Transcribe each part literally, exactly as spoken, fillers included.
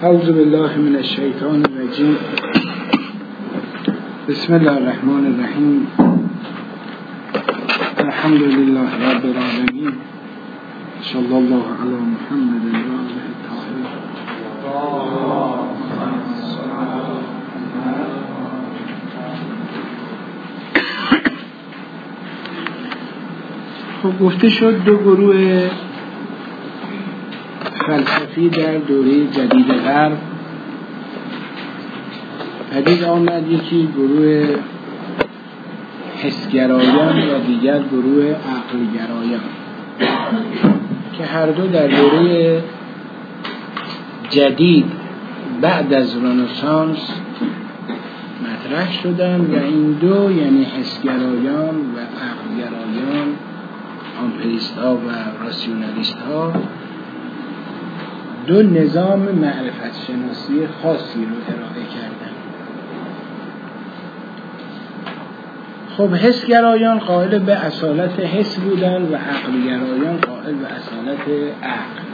اعوذ بالله من الشیطان الرجیم. بسم الله الرحمن الرحیم. الحمد لله رب العالمین. صلی الله علی محمد و آله الطاهرین. خب گفته شد دو گروه فلسفی در دوره جدید غرب پدید آمد، یکی گروه حسگرایان و دیگر گروه عقلگرایان که هر دو در دوره جدید بعد از رنسانس مطرح شدن و این دو یعنی حسگرایان و عقلگرایان، آمپریست ها و راسیونالیست ها، دو نظام معرفت شناسی خاصی رو ارائه کردن. خب حسگرایان قائل به اصالت حس بودن و عقلگرایان قائل به اصالت عقل.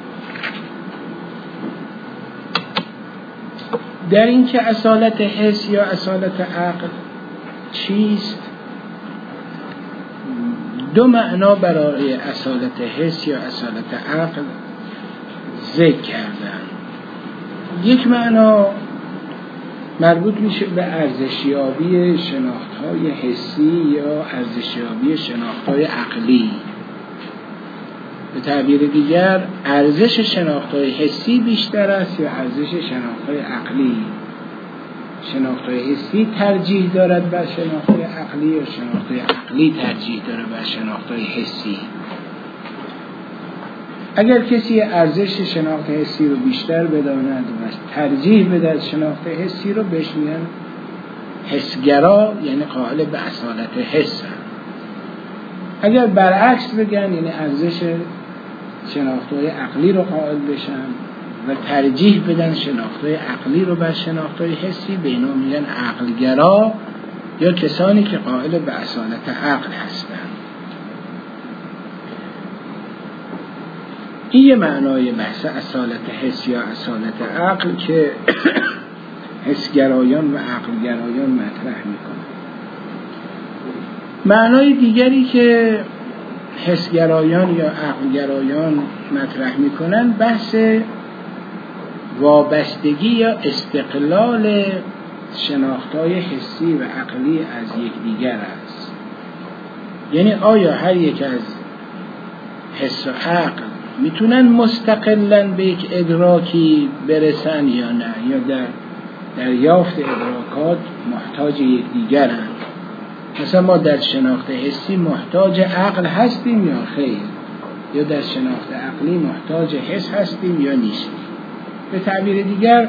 در این که اصالت حس یا اصالت عقل چیست، دو معنا برای اصالت حس یا اصالت عقل ذکر کردن. یک معنا مربوط میشه به ارزشیابی شناخت‌های حسی یا ارزشیابی شناخت‌های عقلی. به تعبیر دیگر ارزش شناخت‌های حسی بیشتر است یا ارزش شناخت‌های عقلی؟ شناخت‌های حسی ترجیح دارد بر شناخت‌های عقلی یا شناخت‌های عقلی ترجیح دارد بر شناخت‌های حسی؟ اگر کسی ارزش شناخت حسی رو بیشتر بداند و ترجیح بده شناخت حسی رو، بهش میگن حسگرا، یعنی قائل به اصالت حس. اگر برعکس بگن یعنی ارزش شناخت‌های عقلی رو قائل بشن و ترجیح بدن شناخت‌های عقلی رو بر شناخت‌های حسی، به اینا میگن عقلگرا یا کسانی که قائل به اصالت عقل هستند. این یه معنای بحث اصالت حس یا اصالت عقل که حسگرایان و عقلگرایان مطرح میکنن. معنای دیگری که حسگرایان یا عقلگرایان مطرح میکنن بحث وابستگی یا استقلال شناخت‌های حسی و عقلی از یکدیگر است. یعنی آیا هر یک از حس و عقل میتونن مستقلاً به یک ادراکی برسن یا نه، یا در دریافت ادراکات محتاج یکدیگرند؟ مثلا ما در شناخت حسی محتاج عقل هستیم یا خیر، یا در شناخت عقلی محتاج حس هستیم یا نیستیم؟ به تعبیر دیگر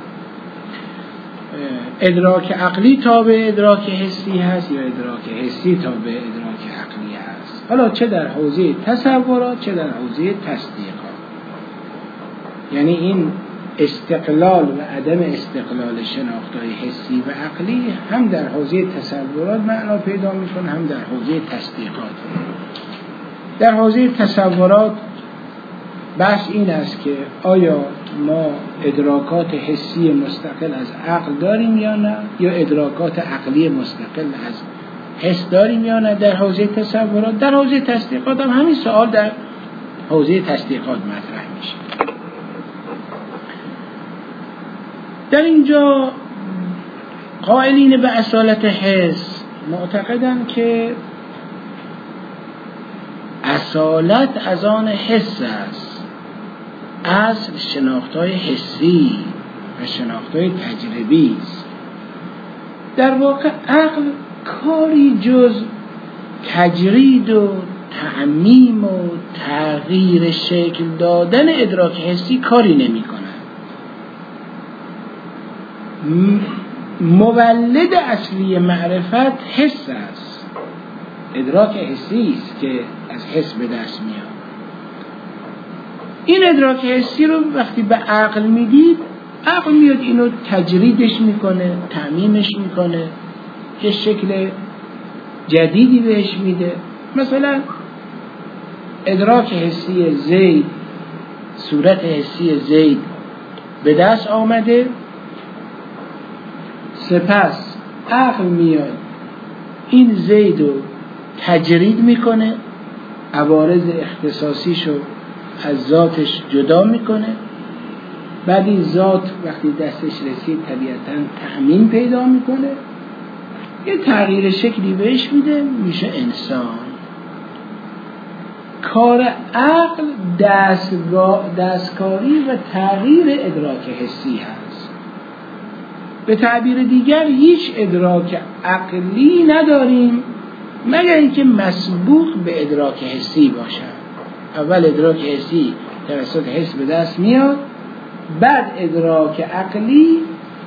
ادراک عقلی تابع ادراک حسی هست یا ادراک حسی تابع ادراک عقلی هست، حالا چه در حوزه تصورات چه در حوزه تصدیقات. یعنی این استقلال و عدم استقلال شناخت‌های حسی و عقلی هم در حوزه تصورات معنا پیدا می‌کنه، هم در حوزه تصدیقات. در حوزه تصورات بحث این است که آیا ما ادراکات حسی مستقل از عقل داریم یا نه، یا ادراکات عقلی مستقل از حس داریم یا نه. در حوزه تصورات، در حوزه تصدیقات هم همین سوال در حوزه تصدیقات مطرح میشه. در اینجا قائلین به اصالت حس معتقدند که اصالت از آن حس است، اصل شناخت‌های حسی و شناخت‌های تجربی است. در واقع عقل کاری جز تجرید و تعمیم و تغییر شکل دادن ادراک حسی کاری نمی کند. مولد اصلی معرفت حس است، ادراک حسی است که از حس به دست میاد. این ادراک حسی رو وقتی به عقل میدید، عقل میاد اینو تجریدش میکنه، تعمیمش میکنه، یه شکل جدیدی بهش میده. مثلا ادراک حسی زید، صورت حسی زید به دست آمده، سپس عقل میاد این زید رو تجرید میکنه، عوارض اختصاصیشو از ذاتش جدا میکنه، بعد این ذات وقتی دستش رسید طبیعتاً تأمین پیدا میکنه، یه تغییر شکلی بهش میده، میشه انسان. کار عقل دستکاری و تغییر ادراک حسی هست. به تعبیر دیگر هیچ ادراک عقلی نداریم مگر اینکه مسبوق به ادراک حسی باشد. اول ادراک حسی توسط حس به دست میاد، بعد ادراک عقلی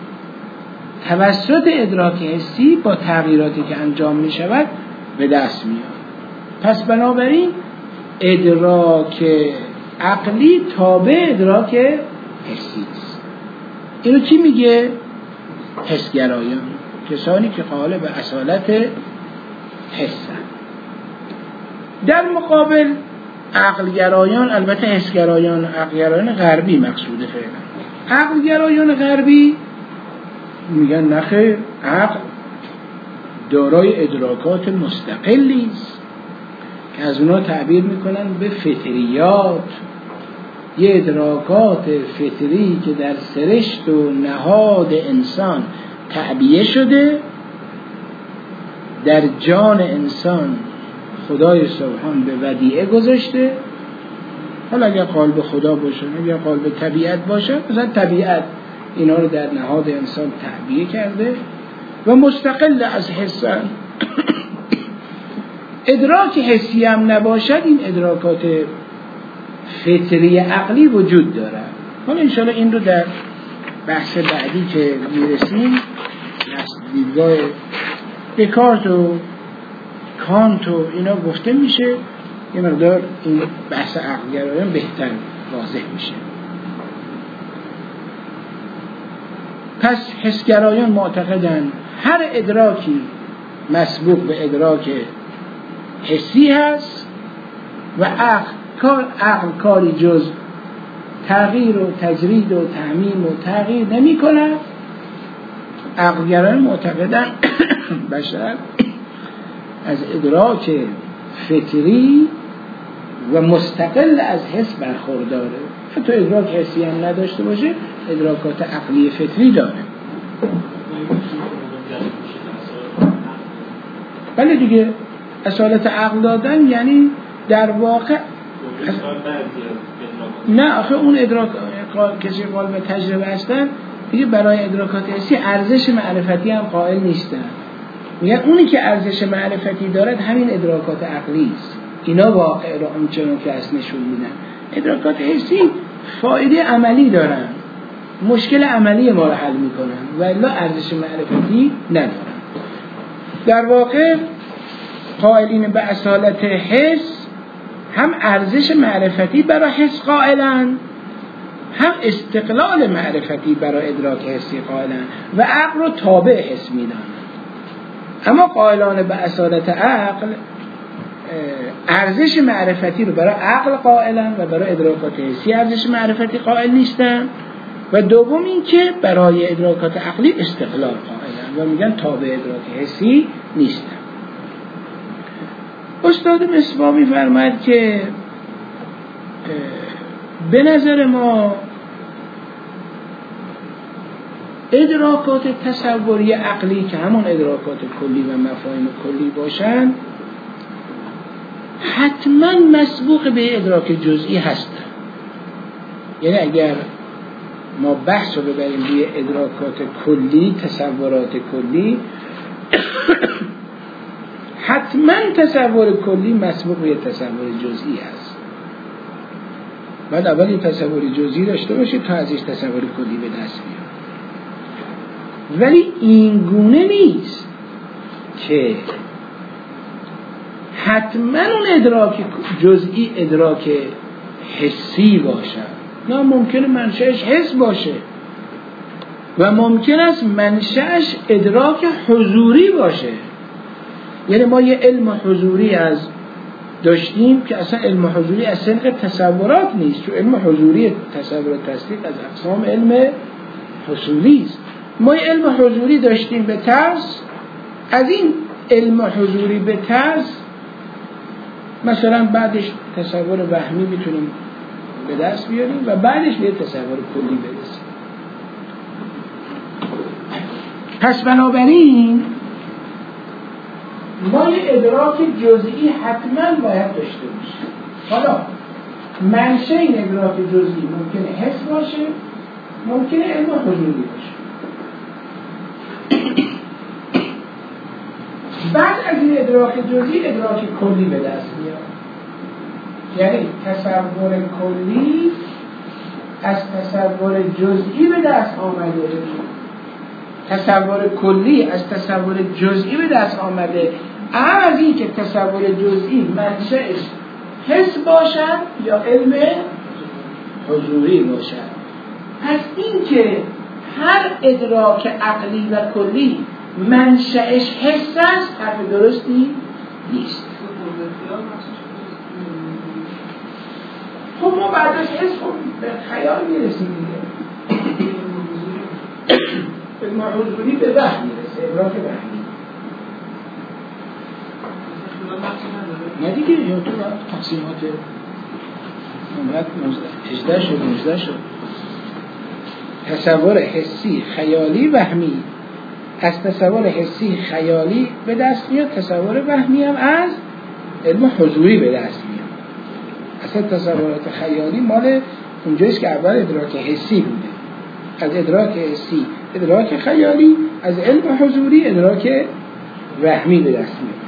توسط ادراک حسی با تغییراتی که انجام می شود به دست میاد. پس بنابراین ادراک عقلی تابع ادراک حسی است. اینو کی میگه؟ حسگرایان، کسانی که قائل به اصالت حسن. در مقابل عقلگرایان، البته حسگرایان عقلگرایان غربی مقصوده فعلا، عقلگرایان غربی میگن نخیر، عقل دارای ادراکات مستقلی است که از اونا تعبیر میکنن به فطریات، یه ادراکات فطری که در سرشت و نهاد انسان تعبیه شده، در جان انسان خدای سبحان به ودیعه گذاشته. حالا اگر قائل به خدا باشه، اگر قائل به طبیعت باشه، مثلا طبیعت اینا رو در نهاد انسان تعبیه کرده و مستقل از حسن. ادراک حسی هم نباشد، این ادراکات فطری عقلی وجود داره. حالا انشاءالله این رو در بحث بعدی که میرسیم از دیدگاه دکارت و کانت و اینا گفته میشه، یه مقدار این بحث عقلگرایان بهتر واضح میشه. پس حسگرایان معتقدن هر ادراکی مسبوق به ادراک حسی هست و عقل کار عقل کاری جز تغییر و تجرید و تعمیم و تغییر نمی کند. عقلگرایان معتقدن بشر از ادراک فطری و مستقل از حس برخورداره، حتی ادراک حسی هم نداشته باشه، ادراکات عقلی فطری داره. ولی دیگه اصالت عقل دادن یعنی در واقع نه، آخه اون ادراک کسی قائل به تجربه هستن دیگه برای ادراکات حسی ارزش معرفتی هم قائل نیستن. میگن اونی که ارزش معرفتی دارد همین ادراکات عقلی است، اینا واقع رو همچنان که اصل نشون میدن. ادراکات حسی فایده عملی دارن، مشکل عملی ما رو حل میکنن و الا ارزش معرفتی ندارن. در واقع قائلین به اصالت حس هم ارزش معرفتی برای حس قائلن، هم استقلال معرفتی برای ادراک حسی قائلن و عقل رو تابع حس میدانن. اما قائلان به اصالت عقل ارزش معرفتی رو برای عقل قائلن و برای ادراکات حسی ارزش معرفتی قائل نیستن. و دوم این که برای ادراکات عقلی استقلال قائلن و میگن تابع ادراک حسی نیستن. استاد مصباح می‌فرماید که به نظر ما ادراکات تصوری عقلی که همون ادراکات کلی و مفاهیم کلی باشن حتما مسبوق به ادراک جزئی هستن. یعنی اگر ما بحث رو ببریم روی ادراکات کلی، تصورات کلی، حتما تصور کلی مسبوق به تصور جزئی هست. بعد اول این تصور جزئی داشته باشید تا ازش تصور کلی به دست بیاد. ولی این گونه نیست که حتما اون ادراک جزئی ادراک حسی باشه. نه، ممکنه منشأش حس باشه و ممکن است منشأش ادراک حضوری باشه. یعنی ما یه علم حضوری از داشتیم که اصلا علم حضوری از سنخ تصورات نیست، چون علم حضوری تصور و تصدیق از اقسام علم حصولی است. ما علم حضوری داشتیم به ترس، از این علم حضوری به ترس مثلا بعدش تصور وهمی میتونیم به دست بیاریم و بعدش به تصور کلی برسیم. پس بنابراین ما یه ادراک جزئی حتما باید داشته باشیم. حالا منشأ این ادراک جزئی ممکنه حس باشه، ممکنه علم حضوری باشه. بعد از این ادراک جزئی ادراک کلی به دست میاد. یعنی تصور کلی از تصور جزئی به دست آمده، تصور کلی از تصور جزئی به دست آمده. از این که تصور جزئی منشأش حس باشد یا علم حضوری باشد. پس این که هر ادراک عقلی و کلی منشأش حس است حرف درستی نیست. خب ما بعد از حس به خیال میرسیم دیگه. علم حضوری به وهم میرسه، ادراک وهمی. نه دیگه، یا تو تقسیمات نمرت هجده شد نوزده شد. تصور حسی خیالی وهمی از تصور حسی خیالی به دست میاد، تصور وهمی هم از علم حضوری به دست میاد. اصلا تصورات خیالی مال اونجاییست که اول ادراک حسی بوده، از ادراک حسی ادراک خیالی، از علم حضوری ادراک وهمی به دست میاد.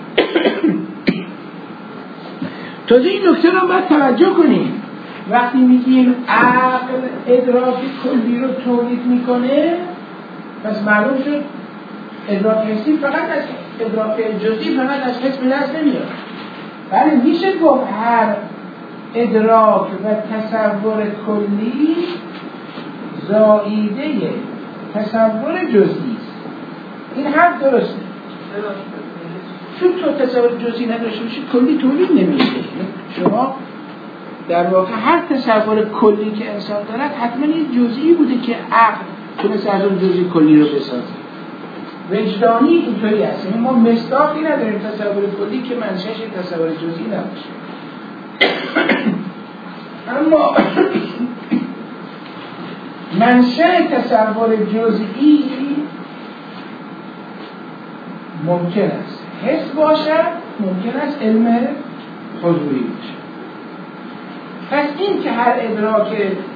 تازه این نکته رو باید توجه کنیم. وقتی میگیم عقل ادراک کلی رو تولید میکنه، پس معلوم شد ادراک حسی فقط از ادراک جزئی فقط از حس به دست نمیاد. بله میشه گفت هر ادراک و تصور کلی زائیده تصور جزئی است. این حرف درسته. چون تو تصور جزئی نداشته باشی کلی تولید نمیشه. شما در واقع هر تصور کلی که انسان دارد حتما یه جزئی بوده که عقل تونست از اون جزئی کلی رو بسازه. وجدانی اینطوری هست. یعنی ما مصداقی نداریم تصور کلی که منشأش تصور جزئی نباشه. اما منشأ تصور جزئی ممکن است حس باشد، ممکن است علم حضوری باشد. پس این که هر ادراک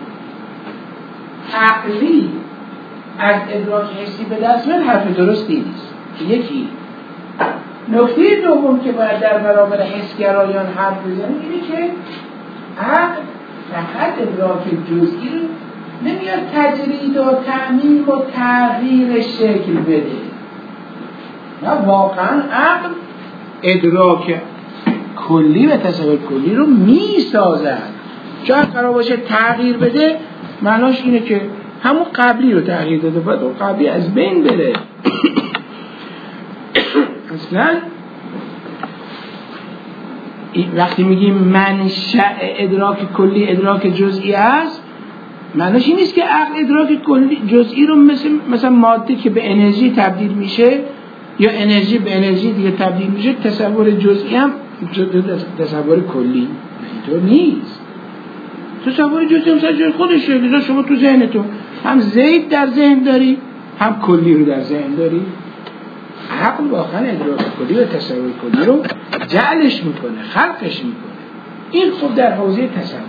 عقلی از ادراک حسی به دست میاد حرف درستی نیست. یکی نکته دوم که باید در برابر حسگرایان حرف بزنیم اینه که عقل فقط ادراک جزئی رو نمیاد تجرید و تعمیم و تغییر شکل بده. نه، واقعا عقل ادراک کلی و تصور کلی رو میسازد. چون قرار باشه تغییر بده معناش اینه که همون قبلی رو تغییر داده، باید اون قبلی از بین بره. اصلا وقتی میگیم منشأ ادراک کلی ادراک جزئی است، معناش این نیست که عقل ادراک کلی جزئی رو مثل مثلا ماده که به انرژی تبدیل میشه یا انرژی به انرژی دیگه تبدیل میشه تصور جزئی هم تصور کلی. اینطور نیست. تصور جزئی هم سر خودشه. لذا شما تو ذهنتون هم زید در ذهن داری، هم کلی رو در ذهن داری. عقل واقعا ادراک کلی و تصور کلی رو جعلش میکنه، خلقش میکنه. این خود در حوزه تصور.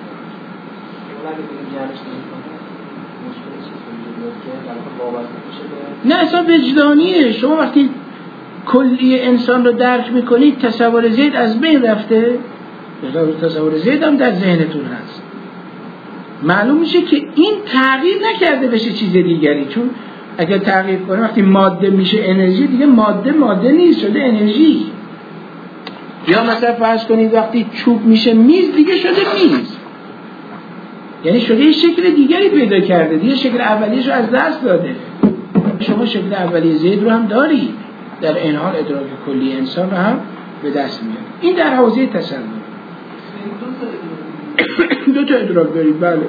نه اصلا وجدانیه. شما وقتی کلی انسان رو درک میکنید تصور زید از بین رفته، تصور زید هم در ذهنتون هست. معلوم میشه که این تغییر نکرده بشه چیز دیگری. چون اگر تغییر کنه وقتی ماده میشه انرژی، دیگه ماده ماده نیست، شده انرژی. یا مثلا فرض کنید وقتی چوب میشه میز، دیگه شده میز، یعنی شده یه شکل دیگری پیدا کرده، دیگه شکل اولیش رو از دست داده. شما شکل اولی زید رو هم دارید، در این حال ادراک کلی انسان رو هم به دست میاد. این در حوزه تصور. دو تا ادراک دارید، بله،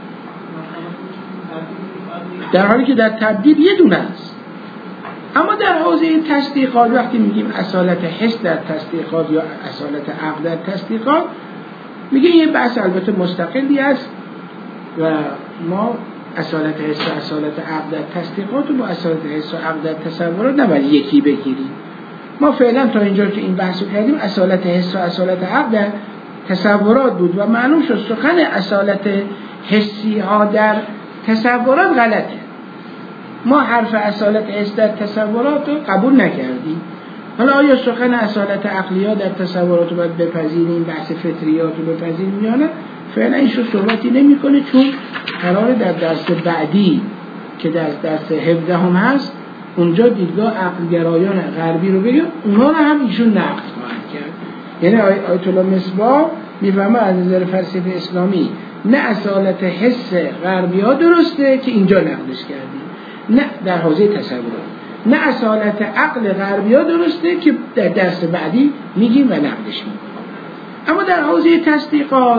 در حالی که در تبدیل یه دونه است. اما در حوزه تصدیقات وقتی میگیم اصالت حس در تصدیقات یا اصالت عقل در تصدیقات، میگه یه بحث البته مستقلی است و ما اصالت حس و اصالت عقل در تصدیقات و با اصالت حس و عقل در تصورات نباید یکی بگیریم. ما فعلا تا اینجا که این بحث رو کردیم اصالت حس و اصالت عقل در تصورات بود و معلوم شد سخن اصالت حسی ها در تصورات غلطه. ما حرف اصالت حس در تصورات رو قبول نکردیم. حالا آیا سخن اصالت عقلی ها در تصورات رو باید بپذیریم، بحث فطریات رو بپذیریم یا نه؟ فعلا این شو صحبتی نمی کنه، چون قراره در درس بعدی که در درس هفده هم هست اونجا دیدگاه عقلگرایان غربی رو بگیم، اونا رو هم ایشون نقد خواهد کرد. یعنی آیت الله مصباح میفهمه از نظر فلسفه اسلامی نه اصالت حس غربی ها درسته که اینجا نقدش کردیم، نه در حوزه تصورات، نه اصالت عقل غربی ها درسته که در درس بعدی میگیم و نقدش میکنیم. اما در حوزه تصدیقات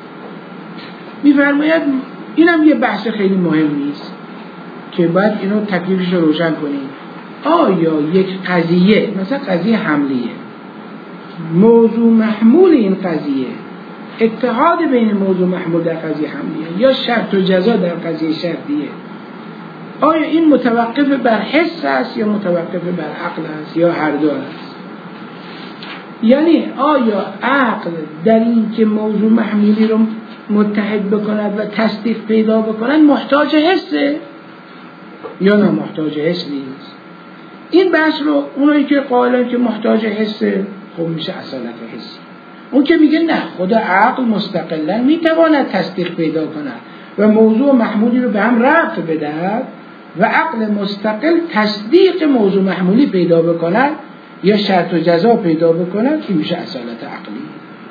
میفرماید اینم یه بحث خیلی مهم نیست که باید اینو تکلیفش رو روشن کنیم. آیا یک قضیه مثلا قضیه حملیه، موضوع محمول این قضیه اتحاد بین موضوع محمول در قضیه حملیه یا شرط و جزا در قضیه شرطیه، آیا این متوقف بر حس است یا متوقف بر عقل است یا هر دو است؟ یعنی آیا عقل در این که موضوع محمولی رو متحد بکند و تصدیق پیدا بکند محتاج حسه یا نه محتاج حس نیست؟ این بحث رو اونایی که قائلن که محتاج حسه خب میشه اصالت حسی. اون که میگه نه، خدا عقل مستقلا میتواند تصدیق پیدا کند و موضوع محمولی رو به هم ربط بدهد و عقل مستقل تصدیق موضوع محمولی پیدا بکند یا شرط و جزا پیدا بکند، این میشه اصالت عقلی.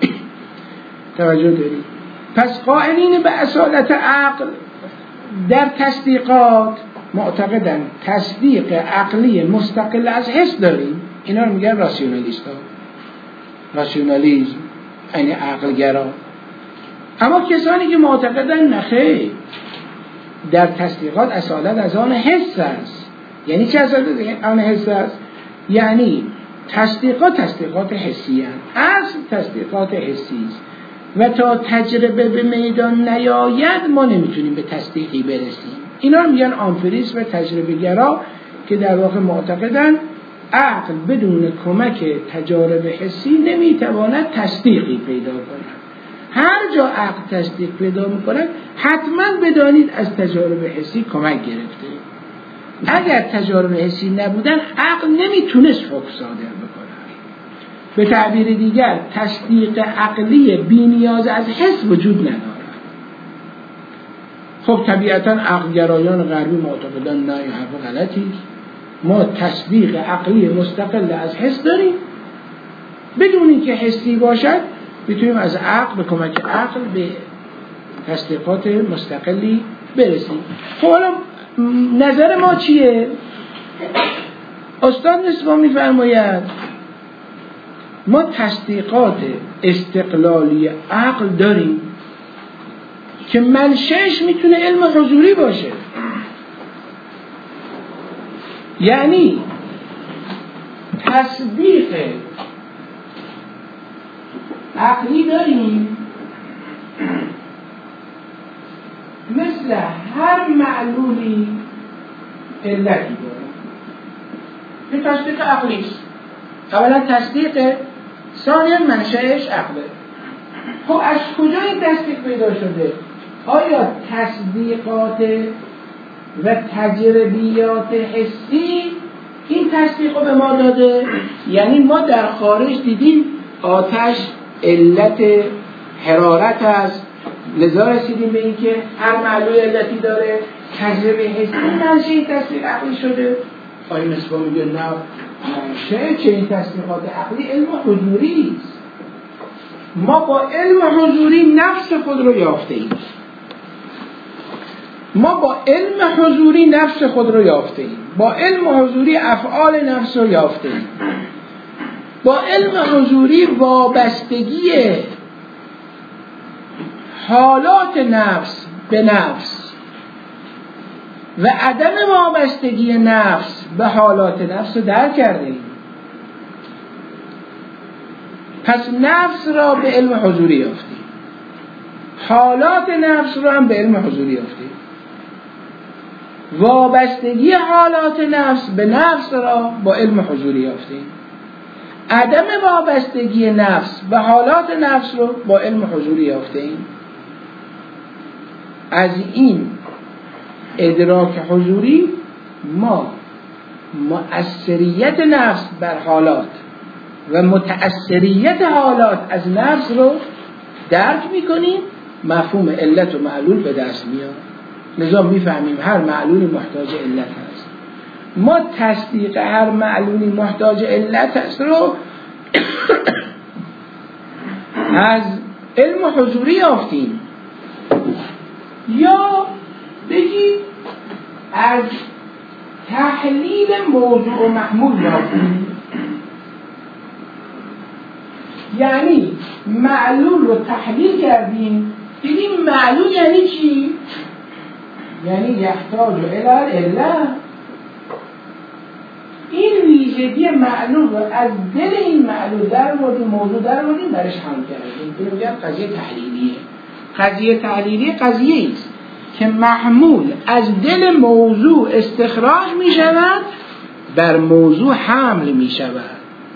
توجه دارید؟ پس قائلین به اصالت عقل در تصدیقات معتقدن تصدیق عقلی مستقل از حس داریم. اینا رو میگن راسیونالیست ها، راسیونالیزم یعنی عقلگرا. اما کسانی که معتقدن نخیر، در تصدیقات اصالت از آن حس است. یعنی چه اصالت آن حس است؟ یعنی تصدیقات تصدیقات حسی هستند، اصل تصدیقات حسی است و تا تجربه به میدان نیاید ما نمیتونیم به تصدیقی برسیم. اینا رو میگن آمفریسم و تجربه گرا که در واقع معتقدن عقل بدون کمک تجارب حسی نمیتواند تصدیقی پیدا کند. هر جا عقل تصدیق پیدا میکند حتما بدانید از تجارب حسی کمک گرفته. اگر تجارب حسی نبودن عقل نمیتونست حکم صادر بکنه. به تعبیر دیگر تصدیق عقلی بی نیاز از حس وجود ندارد. خب طبیعتا عقلگرایان غربی معتقدن نه، این حرف غلطی. ما تصدیق عقلی مستقل از حس داریم، بدون اینکه حسی باشد میتونیم از عقل به کمک عقل به تصدیقات مستقلی برسیم. خب حالا نظر ما چیه؟ استاد مصباح میفرماید ما تصدیقات استقلالی عقل داریم که منشأش میتونه علم حضوری باشه. یعنی تصدیق عقلی داریم مثل هر معلولی علتی داره که تصدیق عقلی است. اولا تصدیق، ثانیا منشأش عقله. خب از کجا این تصدیق پیدا شده؟ آیا تصدیقات و تجربیات حسی این تصدیق رو به ما داده؟ یعنی ما در خارج دیدیم آتش علت حرارت است، لذا رسیدیم به این که هر معلول علتی داره. تجربه حسی منشأ این تصدیق عقلی شده؟ آقای مصباح میگه نه، منشأ چه این تصدیقات عقلی علم حضوری است. ما با علم حضوری نفس خود رو یافته ایم. ما با علم حضوری نفس خود رو یافته ایم. با علم حضوری افعال نفس رو یافته ایم. با علم حضوری وابستگی حالات نفس به نفس و عدم وابستگی نفس به حالات نفس رو درک کردیم. پس نفس را به علم حضوری یافتیم، حالات نفس را هم به علم حضوری یافتیم. وابستگی حالات نفس به نفس را با علم حضوری یافتیم، عدم وابستگی نفس به حالات نفس رو با علم حضوری یافتیم. از این ادراک حضوری ما مؤثریت نفس بر حالات و متأثریت حالات از نفس رو درک میکنیم، مفهوم علت و معلول به دست میاد. لذا میفهمیم هر معلولی محتاج علت هست. ما تصدیق هر معلولی محتاج علت هست رو از علم حضوری یافتیم، یا بگید از تحلیل موضوع و محمول یافتیم. یعنی معلول رو تحلیل کردیم، دیدیم معلول یعنی چی؟ یعنی یحتاج الی العلة. این ویژگی معلول رو از دل این معلول در آوردیم، موضوع در آوردیم، برش حل کردیم. این میگن قضیه تحلیلیه. قضیه تحلیلی قضیه است که محمول از دل موضوع استخراج می شود، بر موضوع حمل می شود.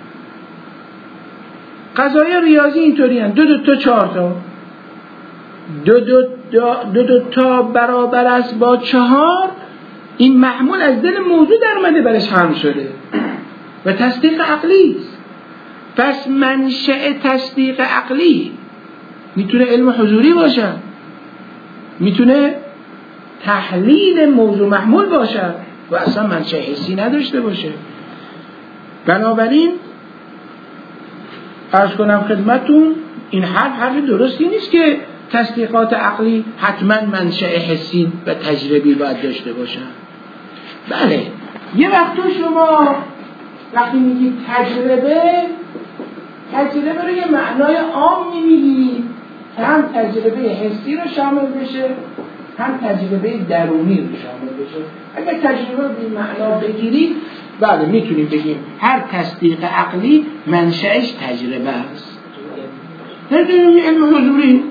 قضایای ریاضی اینطوری هستند، دو دو تا چهار تا، دو دو, دو دو تا برابر است با چهار. این محمول از دل موضوع در اومده، برش حمل شده و تصدیق عقلی است. پس منشأ تصدیق عقلی میتونه علم حضوری باشه، میتونه تحلیل موضوع محمول باشه و اصلا منشأ حسی نداشته باشه. بنابراین عرض کنم خدمتون این حرف حرف درستی نیست که تصدیقات عقلی حتما منشأ حسی و تجربی باید داشته باشن. بله، یه وقت شما وقتی میگید تجربه، تجربه رو یه معنای عام میگید که هم تجربه حسی رو شامل بشه، هم تجربه درونی رو شامل بشه. اگر تجربه رو به معنا بگیرید، بله میتونیم بگیم هر تصدیق عقلی منشأش تجربه است. نمیدونیم علم حضوری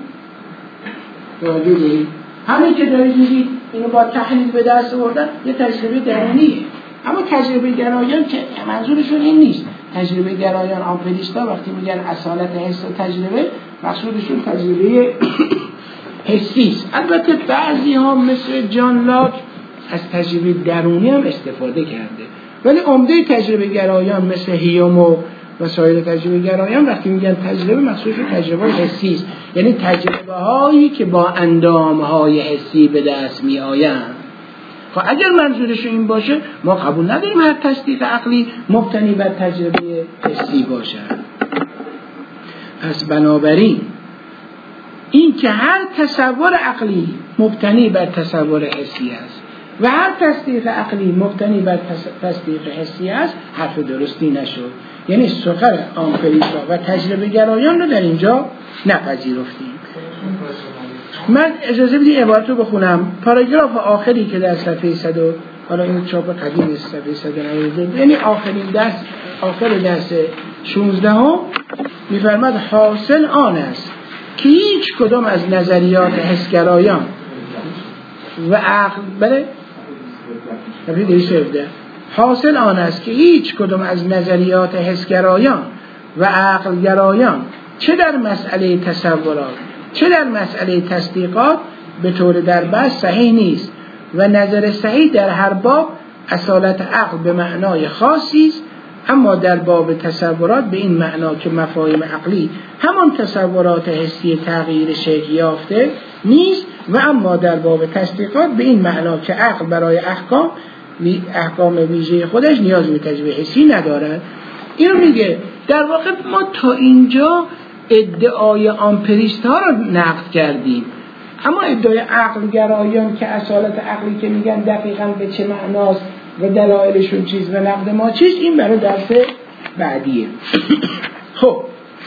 همین که دارید میگید اینو با تحلیل به دست آوردن یه تجربه درونیه. اما تجربه گرایان که منظورشون این نیست. تجربه گرایان آمپریستا وقتی میگن اصالت حس و تجربه، مقصودشون تجربه حسی است. البته بعضی ها مثل جان لاک از تجربه درونی هم استفاده کرده، ولی عمده تجربه گرایان مثل هیوم و سایر تجربه گرایان وقتی میگن تجربه، مقصودشون تجربه حسی است، یعنی تجربه هایی که با اندام های حسی به دست می آیند. خب اگر منظورش این باشه، ما قبول نداریم هر تصدیق عقلی مبتنی بر تجربه حسی باشه. پس بنابراین این که هر تصور عقلی مبتنی بر تصور حسی است و هر تصدیق عقلی مبتنی بر تصدیق حسی است، حرف درستی نشد. یعنی سخن آمپریستا و تجربه گرایان رو در اینجا نپذیرفتیم. من اجازه بدید عبارت رو بخونم. پاراگراف آخری که در صفحه صد، حالا این چاپ قدیم صفحه صد و نود، یعنی آخرین درس، آخر درس شانزده ها میفرماد حاصل آن است که هیچ کدام از نظریات حسگرایان و عقل، بله حاصل آن است که هیچ کدام از نظریات حسگرایان و عقلگرایان چه در مسئله تصورات چه در مسئله تصدیقات به طور دربست صحیح نیست و نظر صحیح در هر باب اصالت عقل به معنای خاصی است، اما در باب تصورات به این معنا که مفاهیم عقلی همان تصورات حسی تغییر شکل یافته نیست، و اما در باب تصدیقات به این معنا که عقل برای احکام احکام ویژه خودش نیاز به تجربه حسی ندارد. اینو میگه در واقع ما تا اینجا ادعای آمپریست ها رو نقد کردیم، اما ادعای عقل گرایان که اصالت عقلی که میگن دقیقاً به چه معناست و دلایلشون چیز و نقد ما چیز، این برای درس بعدیه. خب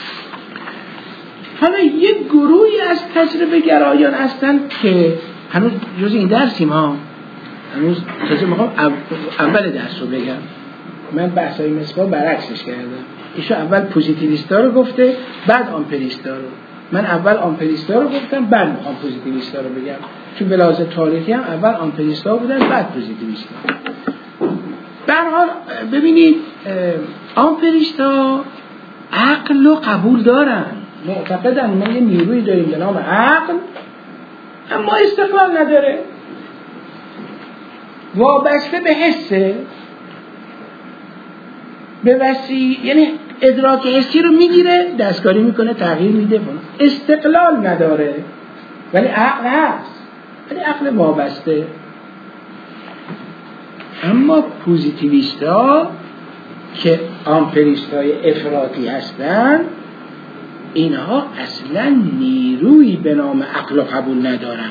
حالا یک گروهی از تجربه گرایان هستن که هنوز جز این درسیم ها، هنوز تازه میخوام اول درس رو بگم. من بحثای مصباح برعکسش کردم، ایشو اول پوزیتیویستا رو گفته بعد آمپریستا رو، من اول آمپریستا رو گفتم بعد میخوام پوزیتیویستا رو بگم، چون به لحاظ تاریخی هم اول آمپریستا بودن بعد پوزیتیویستا. به هر حال ببینید آمپریستا عقل رو قبول دارن، معتقدن ما یه نیروی داریم به نام عقل، اما استقلال نداره، وابسته به حسه، به وسیله، یعنی ادراک حسی رو میگیره دستکاری میکنه تغییر میده، استقلال نداره ولی عقل هست، ولی عقل وابسته. اما پوزیتیویست ها که آمپریست های افراطی هستن، اینها اصلا نیروی به نام عقل رو قبول ندارن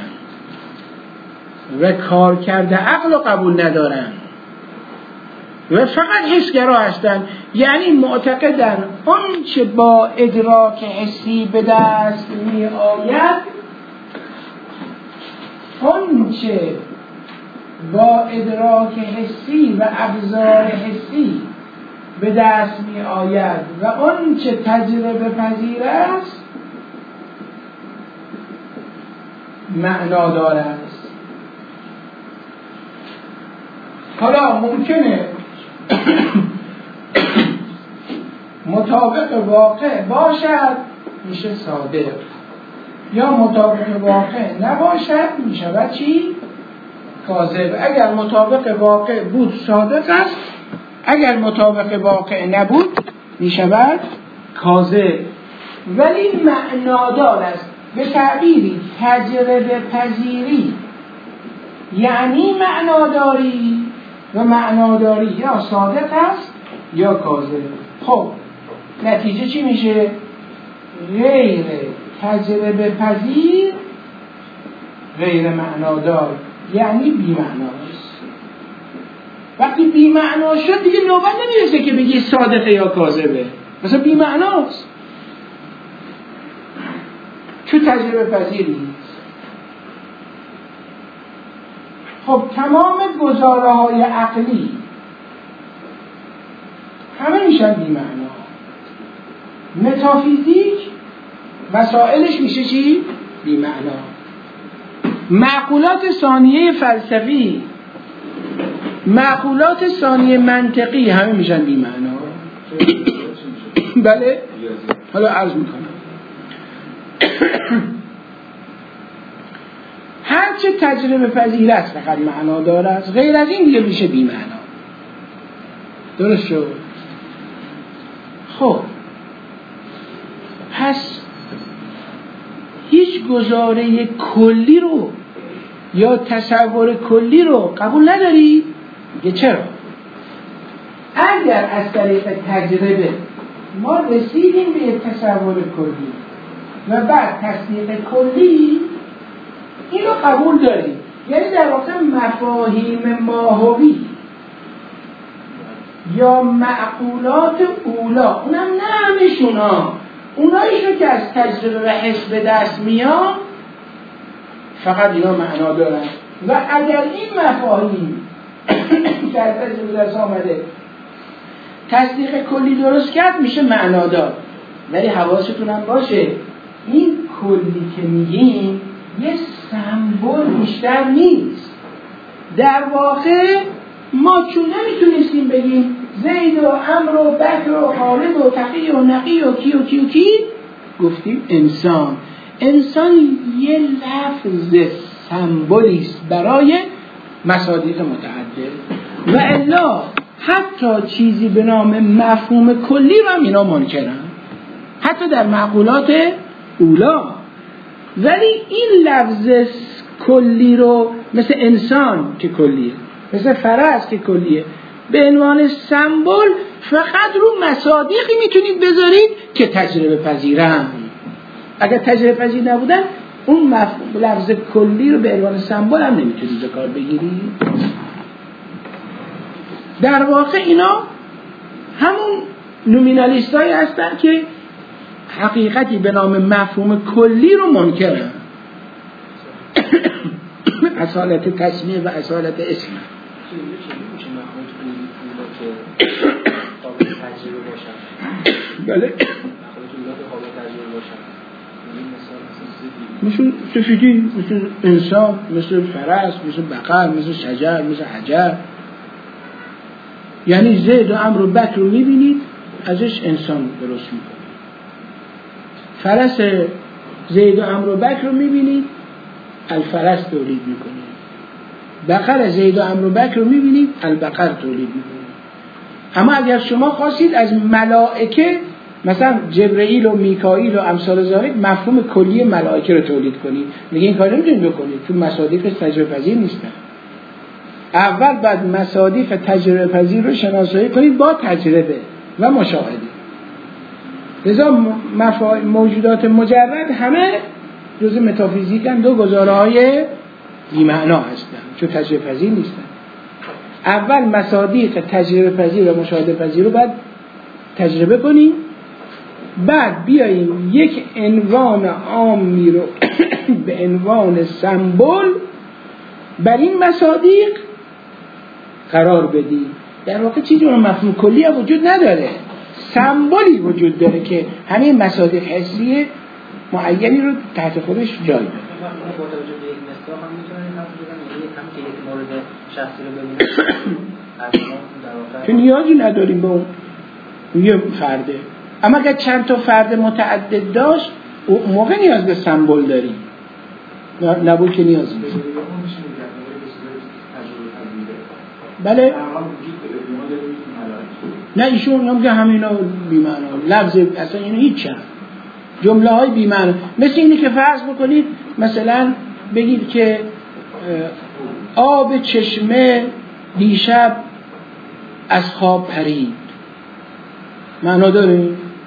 و کار کرده عقل رو قبول ندارن و فقط حسگرا هستن، یعنی معتقدن اون چه با ادراک حسی به دست می آید، اون چه با ادراک حسی و ابزار حسی به دست می آید و اون چه تجربه پذیر است معنادار است. حالا ممکنه مطابق واقع باشد میشه صادق، یا مطابق واقع نباشد میشه چی؟ کاذب. اگر مطابق واقع بود صادق است، اگر مطابق واقع نبود میشود کاذب، ولی معنادار است. به تعبیری تجربه پذیری یعنی معناداری، و معناداری یا صادق است یا کاذب. خب نتیجه چی میشه؟ غیر تجربه پذیر غیر معنادار، یعنی بی معناست. وقتی بی معنا شد دیگه نوبت نمیرسه که بگی صادقه یا کاذبه، مثلا بی معناست، چون تجربه پذیر نیست. خب تمام گزاره های عقلی همه میشن بی معنا. متافیزیک مسائلش میشه چی؟ بی معنا. معقولات ثانیه فلسفی، معقولات ثانیه منطقی همه میشن بی معنا. بله حالا عرض میکنم هرچه تجربه پذیر است فقط معنا داره است، غیر از این دیگه میشه بی معنا. درست شد؟ خب پس هیچ گزاره کلی رو یا تصور کلی رو قبول نداری؟ یه چرا؟ اگر از طریق تجربه ما رسیدیم به تصور کلی و بعد تصدیق کلی، این رو قبول داریم، یعنی در واقع مفاهیم ماهوی یا معقولات اولا، اونم نه همشون ها، اونایشو که از تجربه و حس به دست میان فقط اینا معنا دارن. و اگر این مفاهیم که از تجربه دست آمده تصدیق کلی درست کرد میشه معنا دار. ولی حواستون هم باشه این کلی که میگیم یه سمبل بیشتر نیست. در واقع ما چون نمیتونستیم بگیم زید و عمرو و بکر و خالد و تقی و نقی و کی و کی و کی، گفتیم انسان. انسان یه لفظ سمبولیست برای مصادیق متعدد، و الا حتی چیزی به نام مفهوم کلی رو هم اینا منکرن، حتی در معقولات اولا. ولی این لفظ کلی رو مثل انسان که کلیه، مثل فرس که کلیه، به عنوان سمبل فقط رو مصادیقی میتونید بذارید که تجربه پذیرن. اگر تجربه پذیر نبودن اون مفهوم لفظ کلی رو به عنوان سمبل هم نمیتونید به کار بگیرید. در واقع اینا همون نومینالیست هایی هستن که حقیقتی به نام مفهوم کلی رو منکرن. اصالت تسمیه و اصالت اسم. بله. مثل سفیدی، مثل انسان، مثل فرس، مثل بقر، مثل شجر، مثل حجر. یعنی زید و عمرو و بکر رو میبینید ازش انسان درست میکنید. فرس زید و عمرو و بکر رو میبینید الفرس تولید میکنید. بقر زید و عمرو و بکر رو میبینید البقر تولید میکنید. اما اگر شما خواستید از ملائکه مثلا جبرئیل و میکائیل و امثال ذالک مفهوم کلی ملائکه رو تولید کنید، میگه این کار نمیتونید بکنید چون مصادیق تجربه پذیر نیستن. اول بعد مصادیق تجربه پذیر رو شناسایی کنید با تجربه و مشاهده. لذا موجودات مجرد همه جزء متافیزیک هم دو گزاره های بی معنا هستن چون تجربه پذیر نیستن. اول مصادیق تجربه پذیر و مشاهده پذیر رو باید تجربه کنیم، بعد بیاییم یک عنوان عامی رو به عنوان سمبل بر این مصادیق قرار بدیم. در واقع چیزی رو مفهوم کلی وجود نداره، سمبولی وجود داره که همه مصادیق حسی معینی رو تحت خودش جای بده. با توجه به یک مثال هم میتونن هم بگن هم که یک مورد شخصی رو ببینن که نیازی نداریم به اون یه فرده. اما اگر چند تا فرد متعدد داشت اون موقع نیاز به سمبل داریم، نبود که نیاز نیست. بله نه ایشون هم که همینا بی‌معنا لفظ اصلا اینو هیچ هم جمله های بی‌معنا. مثل اینی که فرض بکنید مثلا بگید که آب چشمه دیشب از خواب پرید، معنا داره؟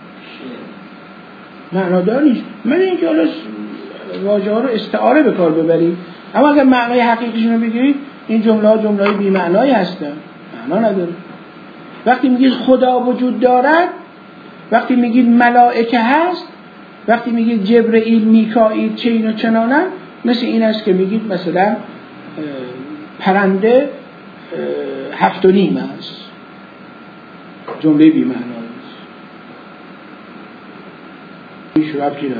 معنا داره نیست. من این که حالا واژه ها رو استعاره به کار ببرید، اما اگر معنای حقیقیشون رو بگیرید این جمله ها جمله های بی‌معنایی هستن، معنا نداره. وقتی میگید خدا وجود دارد، وقتی میگید ملائکه هست، وقتی میگید جبرئیل میکائیل چه این و چنانن، مثل این است که میگید مثلا پرنده هفت و نیم است، جمله بی‌معنایی است. این شراب کی داره؟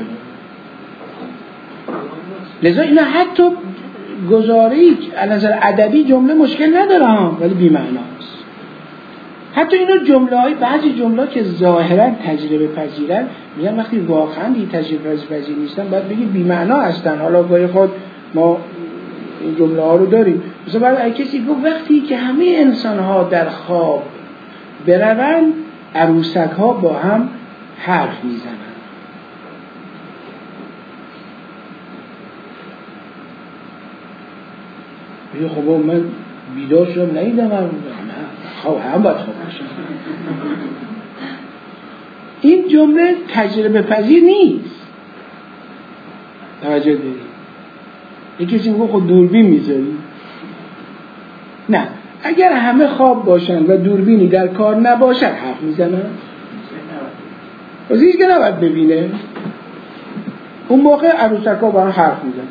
لذا اینا حتی گزاره‌ای از نظر ادبی جمله مشکل نداره ها، ولی بی‌معناست. حتی اینا جمله های بعضی جمله که ظاهرا تجربه پذیرن میگن وقتی واقعا دی تجربه پذیر نیستن باید بگید بی‌معنا هستن. حالا گاهی خود ما این جمله ها رو داریم. مثلا برای کسی گفت وقتی که همه انسان ها در خواب بروند عروسک ها با هم حرف میزنن. میگه خب من بیدار شدم ندیدم هم خواب هم باید خواب باشم. این جمله تجربه پذیر نیست. توجه دارید؟ یکی کسی میگه خب دوربین میذاری. نه، اگر همه خواب باشن و دوربینی در کار نباشد حرف میزنن، واسه هیچ که نباید ببینه. اون موقع عروسکا با هم حرف میزنن.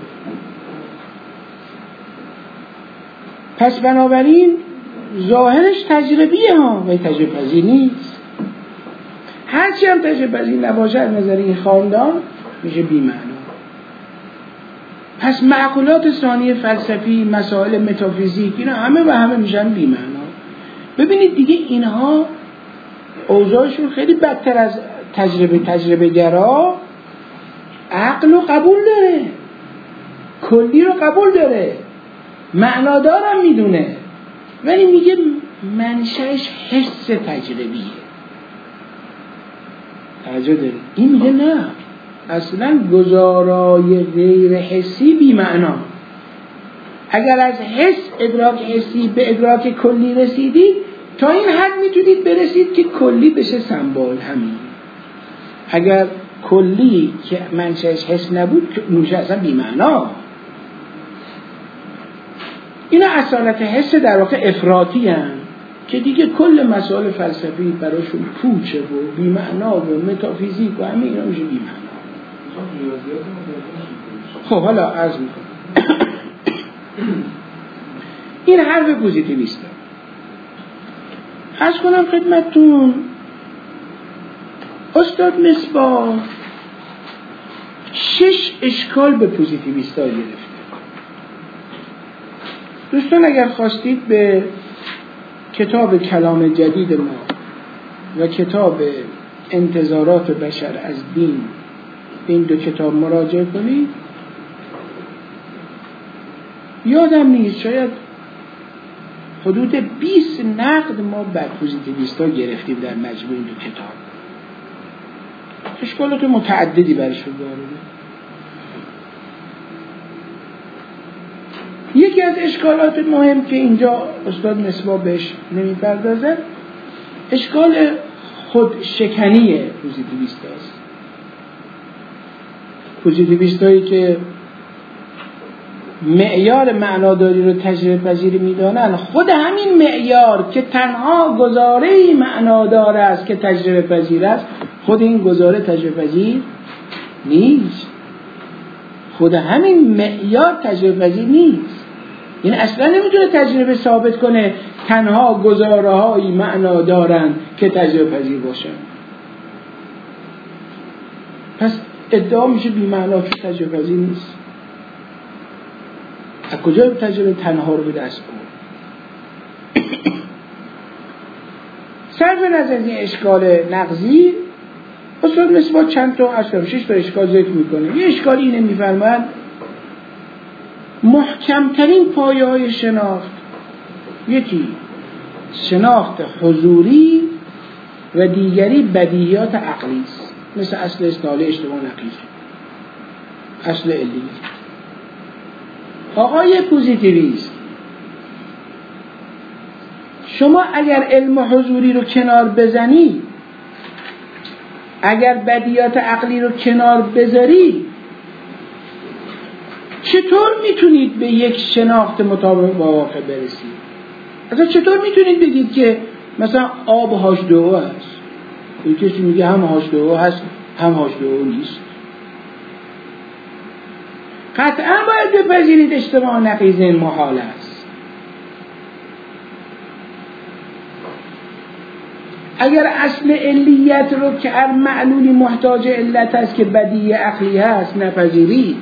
پس بنابراین ظاهرش تجربیه ها و تجربه پذیر نیست. هرچی هم تجربه پذیر نباشه از نظر این خاندان میشه بی‌معنا. پس معقولات ثانی فلسفی، مسائل متافیزیک اینا همه و همه میشن بی‌معنا. ببینید دیگه اینها اوضاعشون خیلی بدتر از تجربه تجربه گرا. عقل رو قبول داره، کلی رو قبول داره، معنادارم میدونه، ولی میگه منشأش حس تجربیه. توجه دارید؟ این میگه نه، اصلا گزارای غیر حسی بی معنا. اگر از حس ادراک حسی به ادراک کلی رسیدید تا این حد میتونید برسید که کلی بشه سمبل همین. اگر کلی که منشأش حس نبود میشه اصلا بی معنا. اینا اصالت حس در واقع افراطی هستند. که دیگه کل مسائل فلسفی براشون پوچه و بی‌معنا و متافیزیک و همه اینا میشه بی‌معنا. خب حالا عرض میکنم این حرف پوزیتیویسته. عرض کنم خدمتتون استاد مصباح شش اشکال به پوزیتیویستا گرفته. دوستان اگر خواستید به کتاب کلام جدید ما و کتاب انتظارات بشر از دین این دو کتاب مراجعه کنید، یادم نیست شاید حدود بیست نقد ما بر پوزیتیویستا گرفتیم در مجموع این دو کتاب. اشکالات متعددی برشون داره. یکی از اشکالات مهم که اینجا استاد مصباح بهش نمیپردازه اشکال خودشکنی پوزیتیویست هست. پوزیتیویست هایی که معیار معناداری رو تجربه پذیری میدانن، خود همین معیار که تنها گزاره معنادار است که تجربه پذیر است، خود این گزاره تجربه پذیر نیست. خود همین معیار تجربه پذیر نیست. این اصلا نمیتونه تجربه ثابت کنه تنها گزاره هایی معنا دارن که تجربه پذیر باشن. پس ادعا میشه بی معنا که تجربه پذیر نیست. از کجا تجربه تنها رو به دست برد؟ صرف نظر از این اشکال نقضی استاد مصباح چند تا اشکال شش تا اشکال ذکر میکنه. یه اشکال اینه میفرماید محکمترین پایه های شناخت یکی شناخت حضوری و دیگری بدیهیات عقلی است، مثل اصل استعاله اجتماع نقیض، اصل علی. آقای پوزیتیویست، شما اگر علم حضوری رو کنار بزنی، اگر بدیهیات عقلی رو کنار بذاری، چطور میتونید به یک شناخت مطابق با واقع برسید؟ اصلا چطور میتونید بگید که مثلا آب هاش دو او هست؟ این کسی میگه هم هاش دو او هست هم هاش دو او نیست. قطعا باید بپذیرید اجتماع نقیض این محال است. اگر اصل علیت رو که هر معلولی محتاج علت است که بدیهی عقلی هست نپذیرید،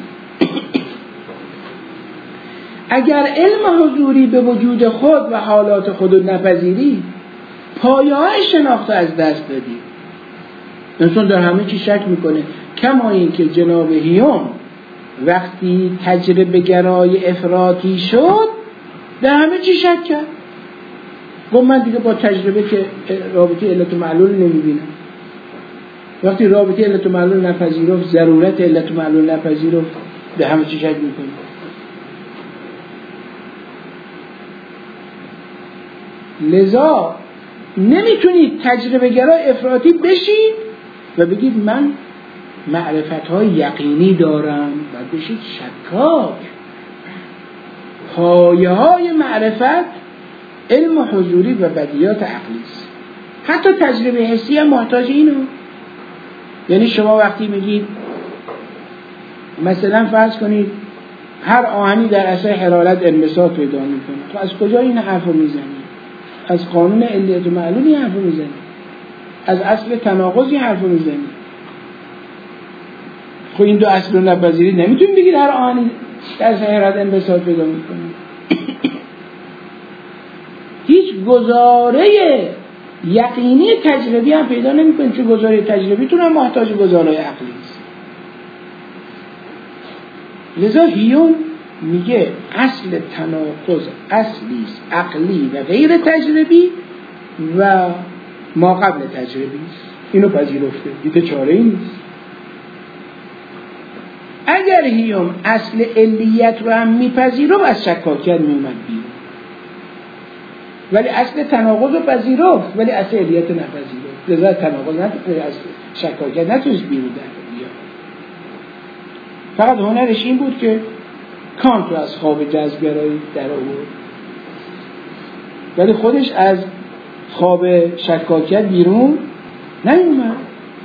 اگر علم حضوری به وجود خود و حالات خود نپذیرید، پایه های شناخت از دست دادید. انسان در همه چی شک میکنه، کما این که جناب هیوم وقتی تجربه گرای افراطی شد در همه چی شک کرد. گفت من دیگه با تجربه که رابطه علت و معلول نمیبینم. وقتی رابطه علت و معلول نپذیرفت، ضرورت علت و معلول نپذیرفت، به همه چی شک میکنه. لذا نمیتونید تجربه گرای افراطی بشید و بگید من معرفت‌های یقینی دارم و بشید شکاک. پایه‌های معرفت علم حضوری و بدیهیات عقلی است. حتی تجربه حسی هم محتاج اینو. یعنی شما وقتی میگید مثلا فرض کنید هر آهنی در اثر حرارت انبساط پیدا میکنه، تو از کجا این حرفو میزنید؟ از قانون علیت و معلول این حرفو میزنید؟ از اصل تناقض این حرفو میزنید؟ خب این دو اصل رو نپذیرید، نمیتونید بگید هر آهنی در اثر حرارت انبساط پیدا میکنه. هیچ گزاره یقینی تجربی هم پیدا نمیکنید، چون گزاره تجربیتون هم محتاج گزاره عقلی است. لذا هیوم میگه اصل تناقض اصلی است عقلی و غیر تجربی و ما قبل تجربی است. اینو پذیرفته، دیگه چاره ای نیست. اگر هیوم اصل علیت رو هم میپذیره و از شکاکیت میومد بیرون، ولی اصل تناقض رو پذیرفت ولی اصل علیت رو نپذیرفت. لذا تناقض نتونست، از شکاکیت نتونست بیرون در بیاد. فقط هنرش این بود که کانت رو از خواب جذبگرایی در آورد، ولی خودش از خواب شکاکیت بیرون نیومد.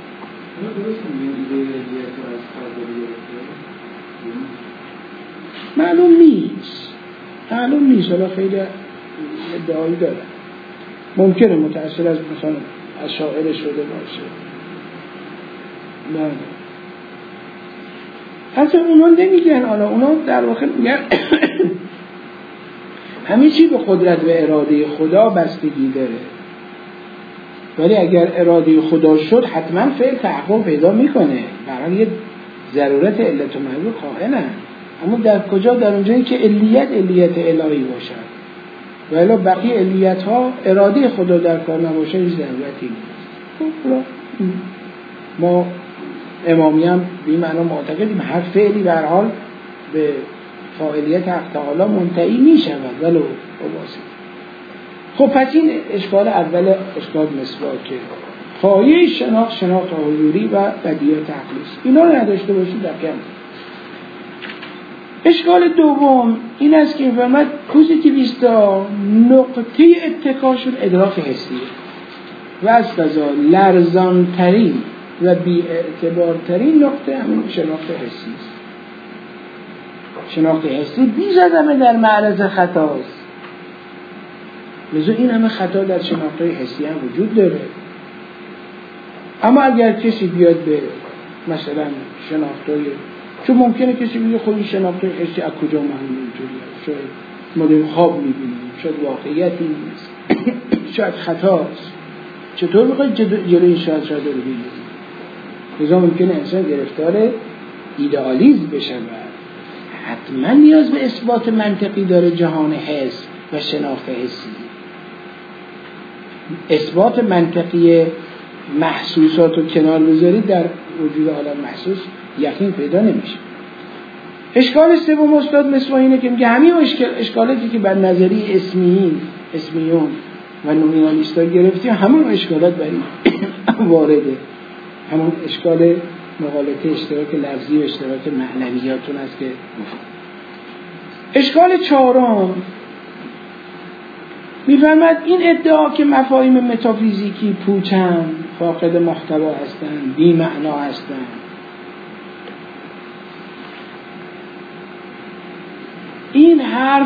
معلوم نیست معلوم نیست حالا خیلی ادعایی داره، ممکنه متأثر از مثلا از شاعر شده باشه. نه حتی اونا نمیگن، حالا اونا در واقع میگن همه چی به قدرت و اراده خدا بستگی داره، ولی اگر اراده خدا شد حتما فعل تحقق پیدا میکنه، برای یه ضرورت علت و معلول قائلن، اما در کجا؟ در اونجایی که علیت علیت الهی باشد، و الا بقیه علیت ها اراده خدا در کار نباشه هیچ ضرورتی نیست. ما امامی هم به این معنا معتقدیم هر فعلی به هر حال به فاعلیت حق تعالی منتهی می شود ولو واسه. خب پس این اشکال اول اشکال مسواکه، پایه شناخت شناخت حضوری و بدیهیات عقلی است. اینا رو نداشته باشید در کم. اشکال دوم این است که فرمود پوزیتیویستا نقطه اتکاشون ادراک حسیه و از قضا لرزانترین و بی اعتبارترین نقطه همین شناخت حسی است. شناخت حسی بی زدمه در معرض خطاست، لذا این همه خطا در شناخت حسی هم وجود داره. اما اگر کسی بیاد به مثلا شناختای، چون ممکنه کسی بگه خب این شناخت حسی از کجا معلومه اینجوریه، شاید ما داریم خواب میبینیم، شاید واقعیتی نیست، شاید خطاست، چطور میخواید جلوی این شاید شاید رو بگیرید؟ لذا ممکنه انسان گرفتار ایدئالیسم بشه و حتما نیاز به اثبات منطقی داره جهان حس و شناخت حسی. اثبات منطقی محسوسات رو کنار بذارید در وجود عالم محسوس یقین پیدا نمیشه. اشکال سوم استاد مسواک اینه که میگه همین اشکالاتی که بر نظریه اسمیین اسمیون و نومینالیستا گرفتیم همون اشکالات برای وارده، همون اشکال مقالطه اشتراک لفظی و اشتراک معنویاتون است که گفتم. اشکال چهارم میفرماد این ادعا که مفاهیم متافیزیکی پوچند، فاقد محتوا هستند، بی معنا هستند، این حرف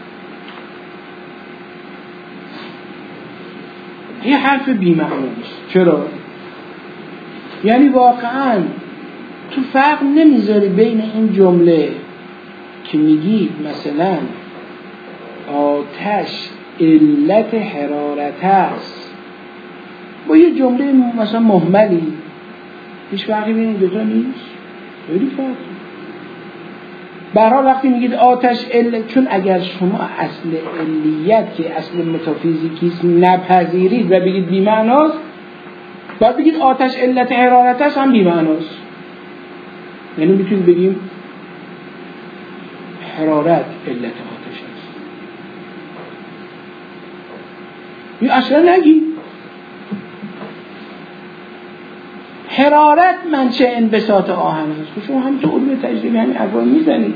یه حرف بی معناست. چرا؟ یعنی واقعاً تو فرق نمیذاری بین این جمله که میگی مثلا آتش علت حرارت است با یه جمله مثلا مهملی، هیچ فرقی بین این دوتا نیست، خیلی فرق. برای وقتی میگید آتش علت، چون اگر شما اصل علیت که اصل متافیزیکیست نپذیرید و بگید بی معناست، باید بگید آتش علت حرارت است هم بی معناست. یعنی میتونید بگیم حرارت علت آتش است، این اصلا نگید حرارت منشأ انبساط آهن است. شما هم تو علوم تجربی همین افراد میزنید.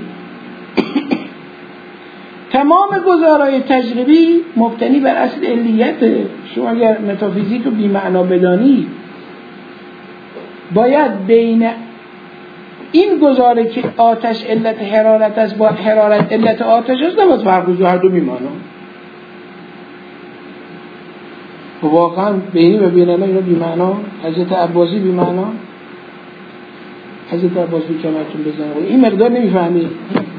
تمام گزارای تجربی مبتنی بر اصل علیته. شما اگر متافیزیک رو بی معنا بدانید، باید بین این گزاره که آتش علت حرارت است با حرارت علت آتش است نباید فرق بزنید، هر دو بی معنا. واقعا بینی و بین اینا بی معنا. حضرت عباسی بی معنا، حضرت عباسی کمرتون بزنه این مقدار نمیفهمید.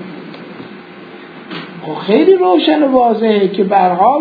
خیلی روشن و واضحه که به هر حال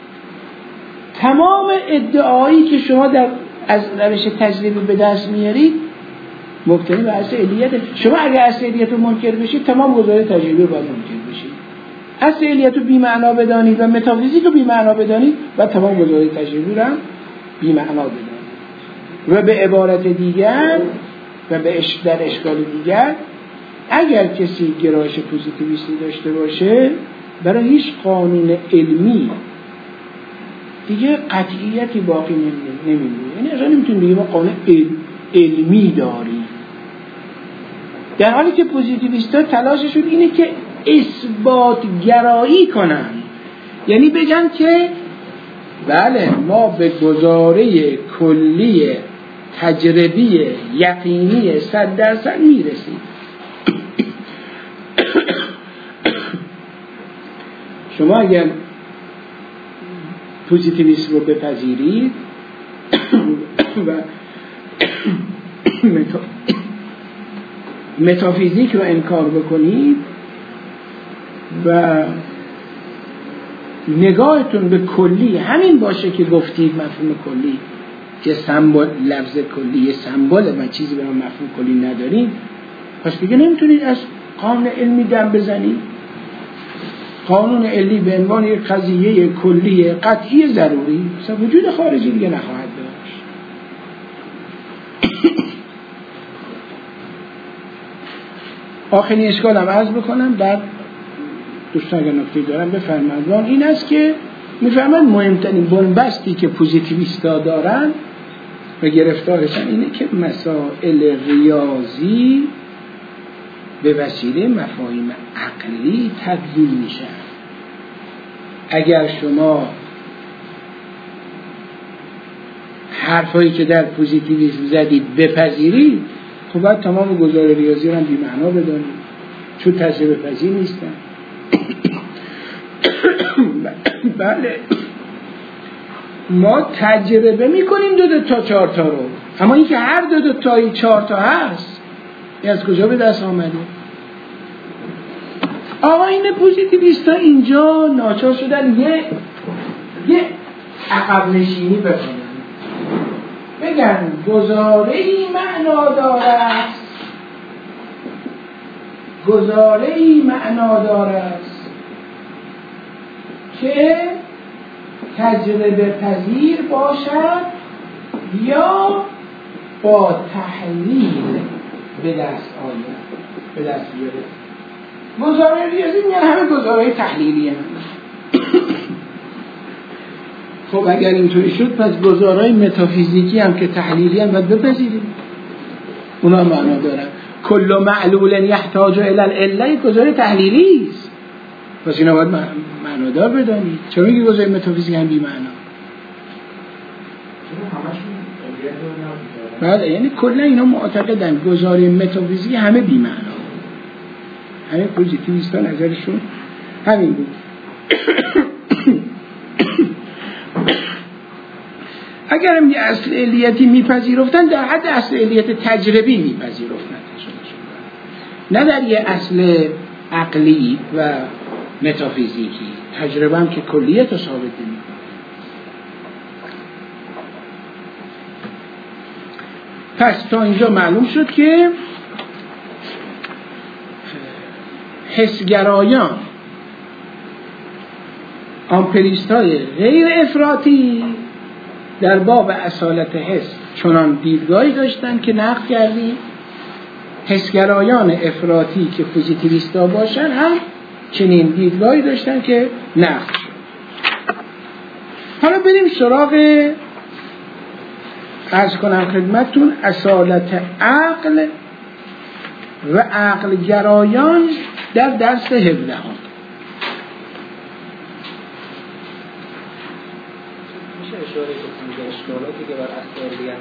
تمام ادعایی که شما در از روش تجربی به دست میارید مبتنی به اصل علیت. شما اگر اصل علیت رو منکر بشید تمام گزاره تجربی رو باید منکر بشید. اصل علیت رو بی معنا بدانید و متافیزیک رو بی معنا بدانید و تمام گزاره تجربی رو هم بی معنا بدانید. و به عبارت دیگر و به در اشکال دیگر، اگر کسی گرایش پوزیتیویستی داشته باشه برای هیچ قانون علمی دیگه قطعیتی باقی نمیمونه. یعنی اصلا نمیتونیم بگیم ما قانون علمی داریم، در حالی که پوزیتیویست‌ها تلاششون اینه که اثبات گرایی کنن. یعنی بگن که بله ما به گزاره کلی تجربی یقینی صد درصد میرسیم. شما اگر پوزیتیویسم رو بپذیرید و متافیزیک رو انکار بکنید و نگاهتون به کلی همین باشه که گفتید مفهوم کلی که سمبل، لفظ کلی یه سمبل و چیزی به نام مفهوم کلی نداریم، پس دیگه نمیتونید از قانون علمی دم بزنید. قانون علی به عنوان یک قضیه کلی قطعی ضروری مثلا وجود خارجی دیگه نخواهد داشت. آخرین اشکالم عرض بکنم، بعد دوستان اگر نکته دارن بفرمایید. این است که میفهمن مهمترین بنبستی که پوزیتیویستا دارن و گرفتارشن اینه که مسائل ریاضی به وسیله مفاهیم عقلی تبیین میشن. اگر شما حرفایی که در پوزیتیویسم زدید بپذیرید، خب باید تمام گزاره ریاضی رو هم بی معنا بدانید، چون تجربه پذیر نیستن. بله ما تجربه میکنیم دو دو تا چهار تا رو، اما این که هر دو دو تایی چهار تا هست این از کجا به دست آمده؟ آقایین پوزیتیویستا اینجا ناچار شدن یه یه عقب نشینی بکنن، بگن گزاره‌ای معنادار است، گزاره‌ای معنادار است که تجربه پذیر باشد یا با تحلیل به دست آید، به دست بیاره. گزاره ریاضی میگن همه گزاره تحلیلی هم. خب اگر اینطوری شد پس گزاره متافیزیکی هم که تحلیلی هم باید بپذیریم، اونا معنا دارن. کل معلول یحتاج الی العله گزاره تحلیلی است، پس اینا باید معنادار بدانید. چرا میگی گزاره متافیزیکی هم بی معنا؟ بله یعنی کلا اینا معتقدن گزاره متافیزیکی همه بی معنا. همه پوزیتیویستا نظرشون همین بود. اگر هم یه اصل علیتی میپذیرفتن در حد اصل علیت تجربی میپذیرفتن، نه در یه اصل عقلی و متافیزیکی. تجربه هم که کلیت رو ثابت نمی‌کنه. پس تا اینجا معلوم شد که حسگرایان، آمپریستای غیر افراطی در باب اصالت حس چنان دیدگاهی داشتن که نقد کردیم. حسگرایان افراطی که پوزیتیویستا باشن هم چنین دیدگاهی داشتن که نقد شد. حالا بریم سراغ عرض کنم خدمتتون اصالت عقل و عقل گرایان در درس هفده ها. میشه اشاره کنید به اشکالاتی که بر اصل دیگر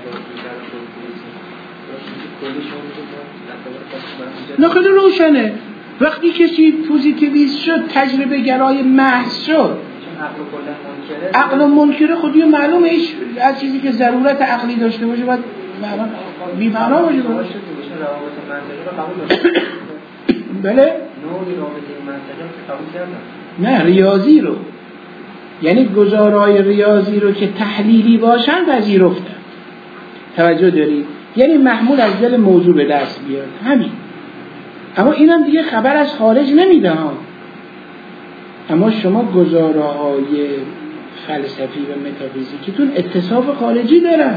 نه خیلی روشنه. وقتی کسی پوزیتیویست شد، تجربه گرای محض شد، عقل منکره، خود یه معلومه هیچ از چیزی که ضرورت عقلی داشته باشه باید بی معنا باشه. بله نه ریاضی رو، یعنی گزارهای ریاضی رو که تحلیلی باشن پذیرفتن. توجه دارید؟ یعنی محمول از دل موضوع به دست بیاد، همین. اما اینم دیگه خبر از خارج نمیده ها. اما شما گزارهای فلسفی و متافیزیکیتون اتصاف خارجی دارن.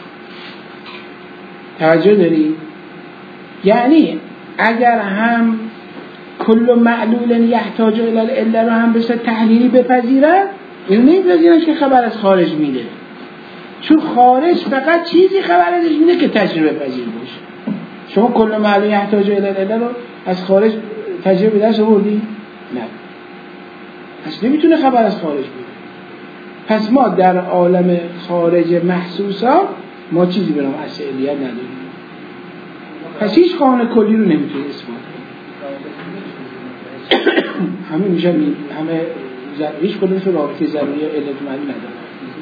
توجه دارید؟ یعنی اگر هم کل معلول یحتاج الی العله رو هم بسید تحلیلی بپذیرن، این نمیپذیرن که خبر از خارج میده، چون خارج فقط چیزی خبر ازش میده که تجربه پذیر باشه. شما کل معلول یحتاج الی العله رو از خارج تجربه دست آوردی؟ نه، پس نمیتونه خبر از خارج بیده. پس ما در عالم خارج محسوسا ما چیزی به نام اصل علیت نداریم. پس هیچ قانون کلی رو نمیتونی اثبات کنی. همه میشه همه هیچ کدومش رابطه ضروری علت معنی نداره.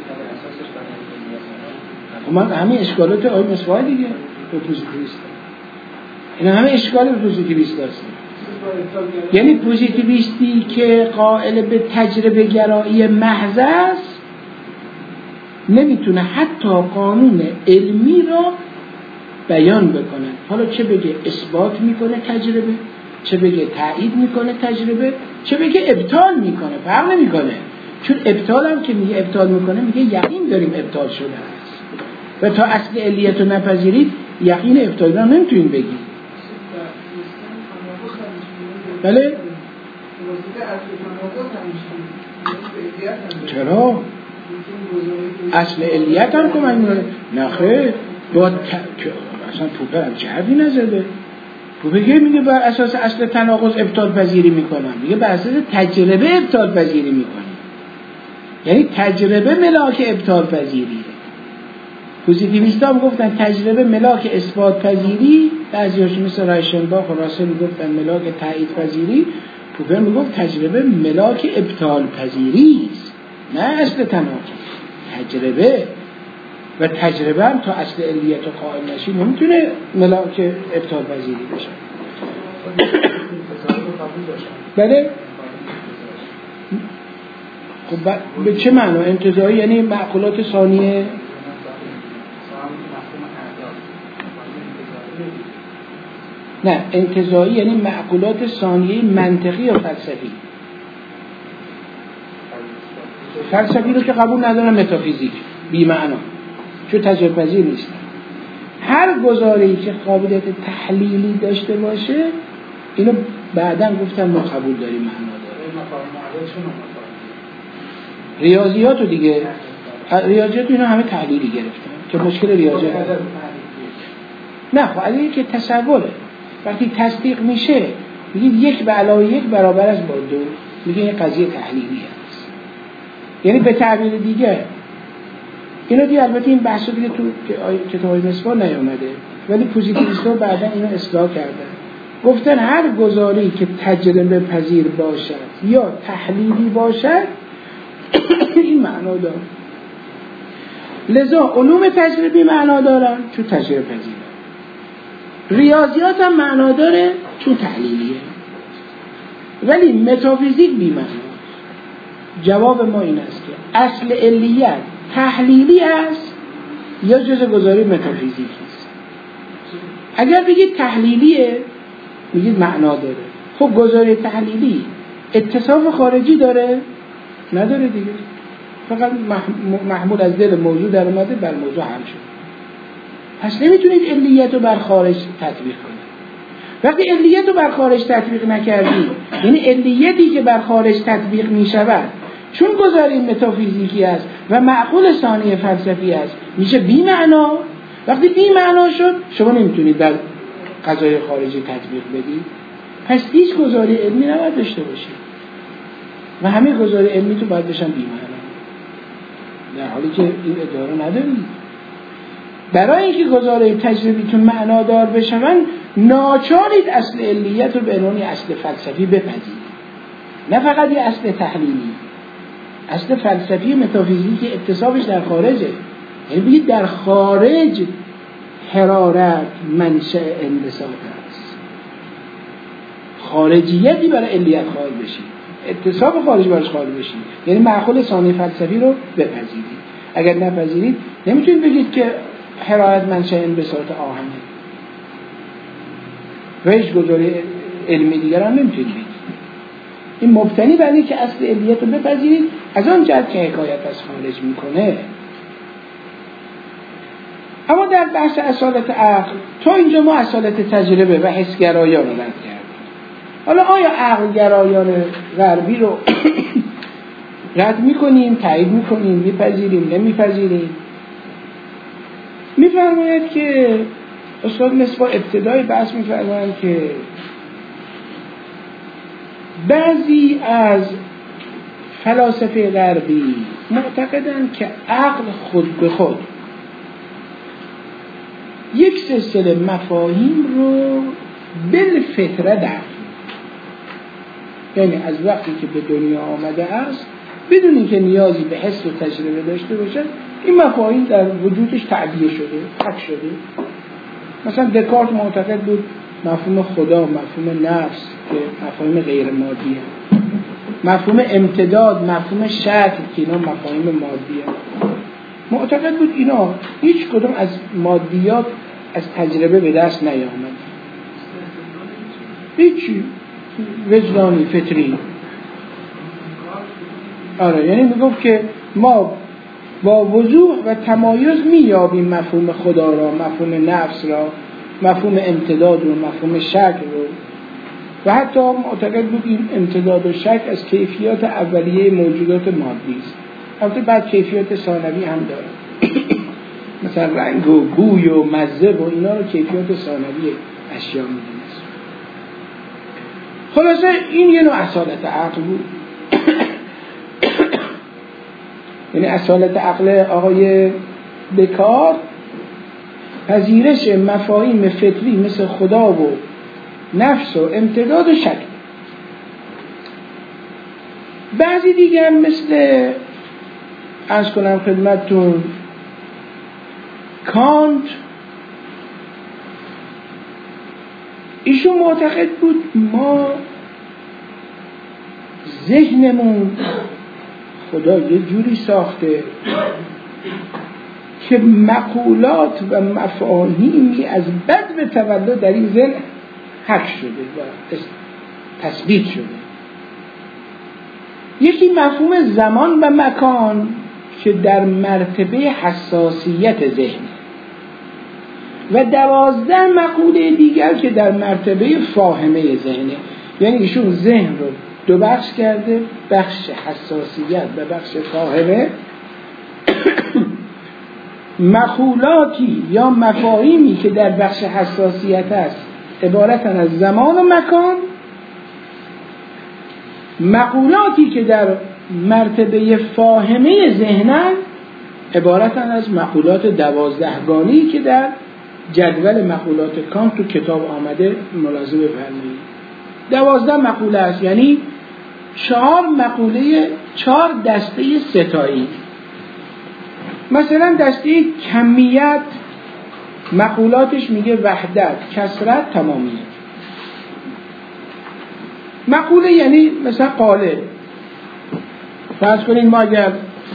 من همه اشکالات آقای مصباح دیگه به پوزیتیویست، اینا همه اشکال به پوزیتیویست هستن. یعنی پوزیتیویستی که قائل به تجربه گرایی محض است نمیتونه حتی قانون علمی را بیان بکنه. حالا چه بگه اثبات میکنه تجربه، چه بگه تایید میکنه تجربه، چه بگه ابطال میکنه، فرق نمیکنه. چون ابطال هم که میگه ابطال میکنه میگه یقین داریم ابطال شده است و تا اصل علیت رو نپذیرید یقین ابطال رو نمیتونید بگید. بله؟ چرا؟ اصل علیت هم کمک میکنه؟ نه خیر، با ت... اصلا پوپر هم چه حرفی نزده. پوپر میگه بر اساس اصل تناقض ابطال پذیری میکنم، میگه بر اساس تجربه ابطال پذیری میکنم. یعنی تجربه ملاک ابطال پذیریه. پوزیتیویست ها گفتن تجربه ملاک اثبات پذیری، بعضی هاشون مثل رایشنباخ و راسل گفتن ملاک تایید پذیری، پوپر میگفت تجربه ملاک ابطال پذیری است، نه اصل تناقض. تجربه و تجربه هم تا اصل علیت و قائل نشی نمیتونه ملاک ابطال پذیری بشه. بله؟ خب به چه معنا انتزاعی؟ یعنی معقولات ثانیه. نه، انتزاعی یعنی معقولات ثانیه منطقی یا فلسفی. فلسفی رو که قبول ندارم، متافیزیک بی معنا، چون تجربه پذیر نیست. هر گزاره‌ای که قابلیت تحلیلی داشته باشه اینو بعداً گفتم ما قبول داریم، معنا داره. ریاضیات رو دیگه، ریاضیات اینا همه تحلیلی گرفتن که مشکل ریاضیات نه. خب اگه که تصوره وقتی تصدیق میشه میگید یک به علاوه یک برابر است با دو، میگه این قضیه تحلیلی است. یعنی به تعبیر دیگه اینو دیگه، البته این بحث دیگه تو کتاب مصباح نیامده ولی پوزیتیویست‌ها بعدا اینو اصلاح کردن، گفتن هر گزاره‌ای که تجربه پذیر باشد یا تحلیلی باشد این معنا داره. لذا علوم تجربی معنا دارن چون تجربه پذیره، ریاضیات هم معنا داره چون تحلیلیه، ولی متافیزیک بی معنا. جواب ما این است که اصل علیت تحلیلی است یا جزء گزاره متافیزیکی است. اگر بگید تحلیلیه میگید معنا داره. خب گزاره تحلیلی اتصاف خارجی داره؟ نداره دیگه، فقط محمول از دل موضوع در اومده بر موضوع حل شد. پس نمیتونید علیت رو بر خارج تطبیق کنید. وقتی علیت رو بر خارج تطبیق نکردید، یعنی علیتی که بر خارج تطبیق میشود چون گزاره متافیزیکی است و معقول ثانی فلسفی است میشه بی معنا. وقتی بی معنا شد شما نمیتونید در قضای خارجی تطبیق بدید، پس هیچ گزاره علمی نباید داشته باشید و همه گزاره علمی تو باید بشن بی معنا، در حالی که این ادعا رو ندارید. برای اینکه گزاره تجربیتون معنادار بشون ناچارید اصل علیت رو به عنوان اصل فلسفی بپذیرید، نه فقط یه اصل تحلیلی. اصل فلسفی متافیزیکی اتصافش در خارجه، یعنی بگید در خارج حرارت منشأ انبساط است. خارجیتی برای علیت خارج بشید، اتصاف خارج برش خارج بشید، یعنی معقول ثانی فلسفی رو بپذیرید. اگر نپذیرید نمیتونید بگید که حرارت منشأ انبساط آهنه و هیچ گزاره علمی دیگر هم نمیتونید بگید. این مبتنی بر اینه که اصل علیت رو بپذیرید از آن جهت که حکایت از خارج میکنه. اما در بحث اصالت عقل تا اینجا ما اصالت تجربه و حسگرایان رو رد کردیم. حالا آیا عقل گرایان غربی رو رد میکنیم، تایید میکنیم، میپذیریم، نمیپذیریم؟ میفرماید که استاد مصباح ابتدای بحث میفرماید که بعضی از فلاسفه غربی معتقدند که عقل خود به خود یک سلسله مفاهیم رو بالفطره درک، یعنی از وقتی که به دنیا آمده است بدون اینکه نیازی به حس و تجربه داشته باشه این مفاهیم در وجودش تعبیه شده، حک شده. مثلا دکارت معتقد بود مفهوم خدا، مفهوم نفس که مفاهیم غیر مادیه، مفهوم امتداد، مفهوم شکل که اینا مفاهیم مادیه، معتقد بود اینا هیچ کدوم از مادیات از تجربه به دست نیامد، هیچی وجدانی فطری. آره، یعنی میگفت که ما با وضوح و تمایز میابیم مفهوم خدا را، مفهوم نفس را، مفهوم امتداد رو، مفهوم شکل رو، و حتی معتقد بود این امتداد و شکل از کیفیات اولیه موجودات مادی است. البته بعد کیفیات ثانوی هم داره مثلا رنگ و بوی و مزه و اینا رو کیفیات ثانوی اشیا میدونست. خلاصه این یه نوع اصالت عقل بود. یعنی اصالت عقل آقای دکارت پذیرش مفاهیم فطری مثل خدا و نفس و امتداد و شکل. بعضی دیگه مثل عرض کنم خدمتتون کانت، ایشون معتقد بود ما ذهنمون خدا یه جوری ساخته که مقولات و مفاهیمی از بد به تولد در این ذهن حک شده و تثبیت شده. یکی مفهوم زمان و مکان که در مرتبه حساسیت ذهن و دوازده مقوله دیگر که در مرتبه فاهمه ذهنه. یعنی ایشون ذهن رو دو بخش کرده، بخش حساسیت و بخش فاهمه. مقولاتی یا مفاهیمی که در بخش حساسیت است عبارتن از زمان و مکان، مقولاتی که در مرتبه فاهمه ذهنن عبارتن از مقولات دوازدهگانی که در جدول مقولات کانت تو کتاب آمده ملاحظه بفرمایید. دوازده مقوله است، یعنی چهار مقوله، چهار دسته ستایی. مثلا دسته کمیت مقولاتش میگه وحدت، کثرت، تمامیت. مقوله یعنی مثلا قالب. فرض کنید ما اگر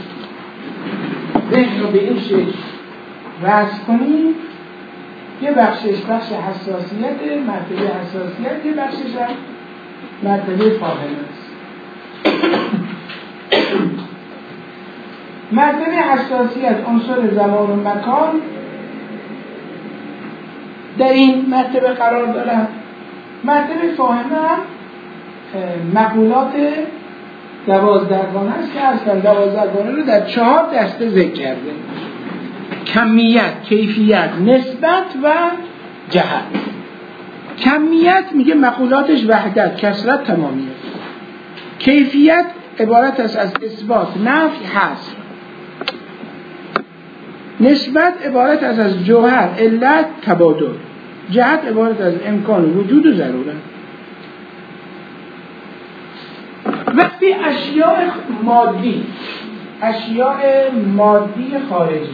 ذهن رو به این شکل وصف کنیم، یه بخشش بخش حساسیت، مرتبه حساسیت، یه بخشش هم مرتبه فاهمه است. مرتبه حساسیت عنصر زمان و مکان در این مرتبه قرار دارد. مرتبه فاهمه هم مقولات دوازدهگانه است که اصلا دوازدهگانه رو در چهار دسته ذکر کرده: کمیت، کیفیت، نسبت و جهت. کمیت میگه مقولاتش وحدت، کثرت، تمامیت. کیفیت عبارت است از اثبات، نفی، حصر. نسبت عبارت است از جوهر، علت، تبادل. جهت عبارت از امکان، وجود و ضرورت. وقتی اشیاء مادی، اشیاء مادی خارجی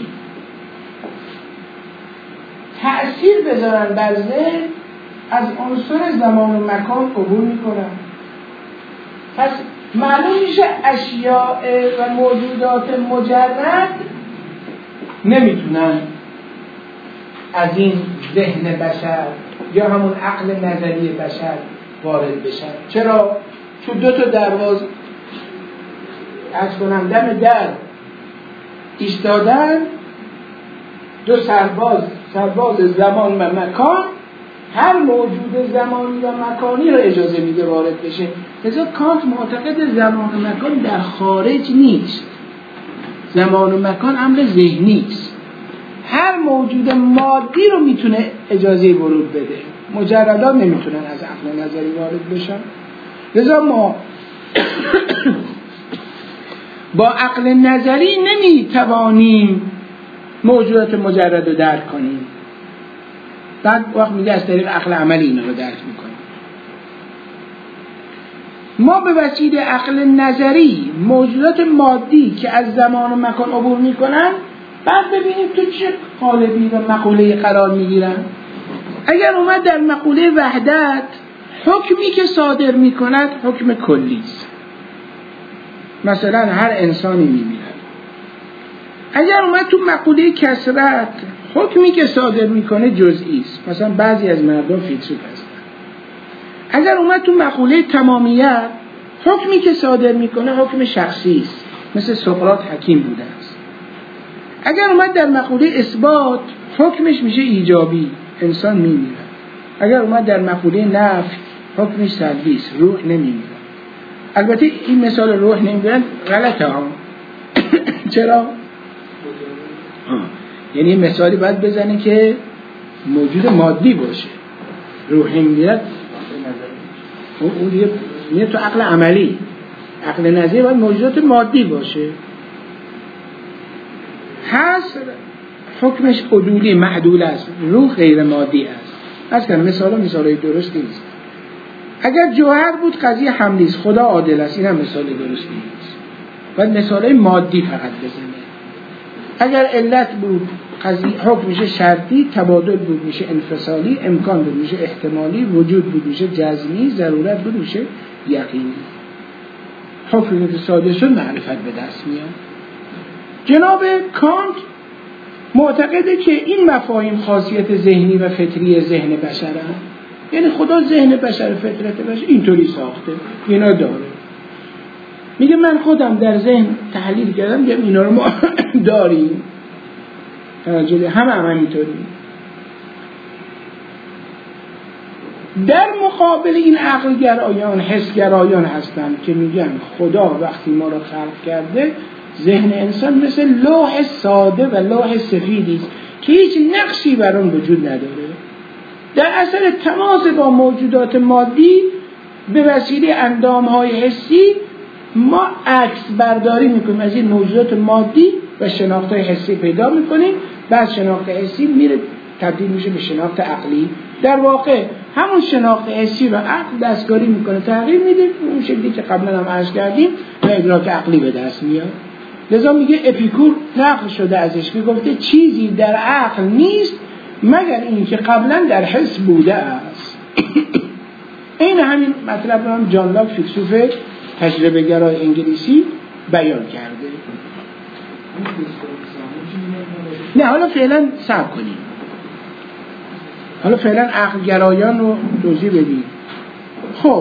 تأثیر بذارن بر ذهن، از عنصر زمان و مکان عبور میکنن. پس معلوم میشه اشیاء و موجودات مجرد نمیتونن از این ذهن بشر یا همون عقل نظری بشر وارد بشن. چرا؟ چون دو تا درواز از کنم دم در ایستادن، دو سرباز، سرباز زمان و مکان، هر موجود زمانی و مکانی رو اجازه میده وارد بشه. لذا کانت معتقد زمان و مکان در خارج نیست، زمان و مکان امر ذهنی است. هر موجود مادی رو میتونه اجازه ورود بده، مجردات نمیتونن از عقل نظری وارد بشن. لذا ما با عقل نظری نمیتوانیم موجودات مجرد رو درک کنیم. بعد وقت میگه از طریق عقل عملی اینا رو درک میکنیم. ما به وسیله عقل نظری موجودات مادی که از زمان و مکان عبور میکنن، بعد ببینیم تو چه قالبی و مقوله قرار میگیرن. اگر اومد در مقوله وحدت، حکمی که صادر میکند حکم کلی است، مثلا هر انسانی میمیرد. اگر اومد تو مقوله کثرت، حکمی که صادر میکنه جزئی است، مثلا بعضی از مردم فیلسوف هستن. اگر اومد تو مقوله تمامیت، حکمی که صادر میکنه حکم شخصی است، مثل سقراط حکیم بوده است. اگر اومد در مقوله اثبات، حکمش میشه ایجابی، انسان میمیره. اگر اومد در مقوله نفی، حکمش سلبی است، روح نمیمیره. البته این مثال روح نمیمیرن غلطه ها. چرا؟ یعنی مثالی باید بزنه که موجود مادی باشه. روح نمیمیرد اون دیگه میاد تو عقل عملی. عقل نظری باید موجودات مادی باشه. حصر حکمش عدولی، معدول است، روح غیر مادی است. از کنم مثالا مثالای درستی نیست. اگر جوهر بود قضیه حملی است، خدا عادل است، این هم مثال درستی نیست. باید مثالای مادی فقط بزنه. اگر علت بود قضیه حکم میشه شرطی، تبادل بود میشه انفصالی، امکان بود میشه احتمالی، وجود بود میشه جزمی، ضرورت بود میشه یقینی. حکم که صادر شد معرفت به دست میاد. جناب کانت معتقده که این مفاهیم خاصیت ذهنی و فطری ذهن بشر هست. یعنی خدا ذهن بشر، فطرت بشر اینطوری ساخته، اینا داره. میگه من خودم در ذهن تحلیل کردم، میگم اینا رو ما داریم. همه هم همینطوری. در مقابل این عقلگرایان، حسگرایان هستن که میگن خدا وقتی ما رو خلق کرده، ذهن انسان مثل لوح ساده و لوح سفیدی است که هیچ نقشی بر اون وجود نداره. در اثر تماس با موجودات مادی به وسیله اندام‌های حسی ما عکس برداری میکنیم از این موجودات مادی و شناخت‌های حسی پیدا میکنیم. بعد شناخت حسی میره تبدیل میشه به شناخت عقلی. در واقع همون شناخت حسی و عقل دستکاری میکنه، تغییر میده اون شکلی که قبلا هم عرض کردیم و ادراک عقلی به دست میاد. لذا میگه اپیکور نقل شده ازش که گفته چیزی در عقل نیست مگر این که قبلا در حس بوده است. این همین مطلب رو هم جان لاک فیلسوف تجربه گرای انگلیسی بیان کرده. نه حالا فعلا صبر کنیم، حالا فعلا عقل گرایان رو توضیح بدیم. خب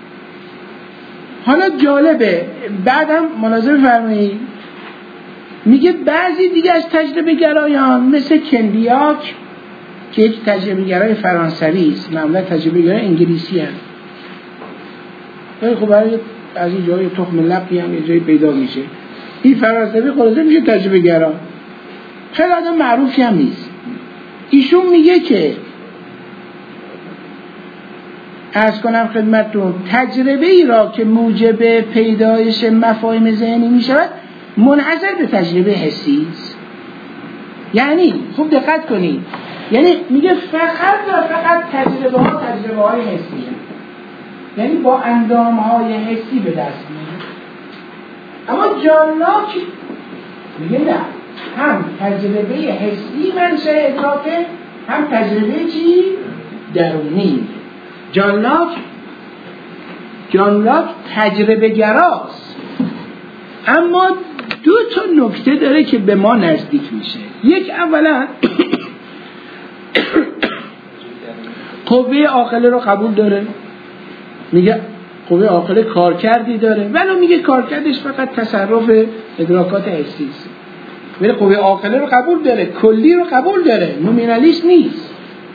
حالا جالبه، بعدم ملاحظه فرمایید میگه بعضی دیگه از تجربه گرایان مثل کندیاک که یک تجربه گرای فرانسوی است، معمولا تجربه گرای انگلیسی هست، ولی خب برای از این جای تخم لقی هم یه جایی پیدا میشه. این فرانسوی خلاصه میشه تجربه گرا، خیلی آدم معروفی هم نیست. ایشون میگه که عرض کنم خدمتتون تجربه ای را که موجب پیدایش مفاهیم ذهنی میشود منحصر به تجربه حسی است. یعنی خوب دقت کنید، یعنی میگه فقط و فقط تجربه ها تجربه های حسی هست. یعنی با اندام های حسی به دست میاد. اما جان لاک میگه نه، هم تجربه حسی منشأ ادراکه، هم تجربه چی؟ درونی. جان لاک جان لاک تجربه گراست، اما دو تا نکته داره که به ما نزدیک میشه. یک، اولا قوه عاقله رو قبول داره، میگه قوه عاقله کارکردی داره، ولی میگه کارکردش فقط تصرف ادراکات حسی است. ولی قوه عاقله رو قبول داره، کلی رو قبول داره، نومینالیست نیست.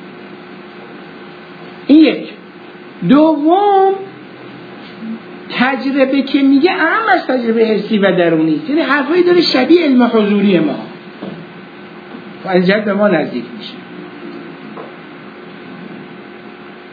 این یک. دوم، تجربه که میگه اهم از تجربه حسی و درونی است، یعنی حرفایی داره شبیه علم حضوری ما و از جهت به ما نزدیک میشه.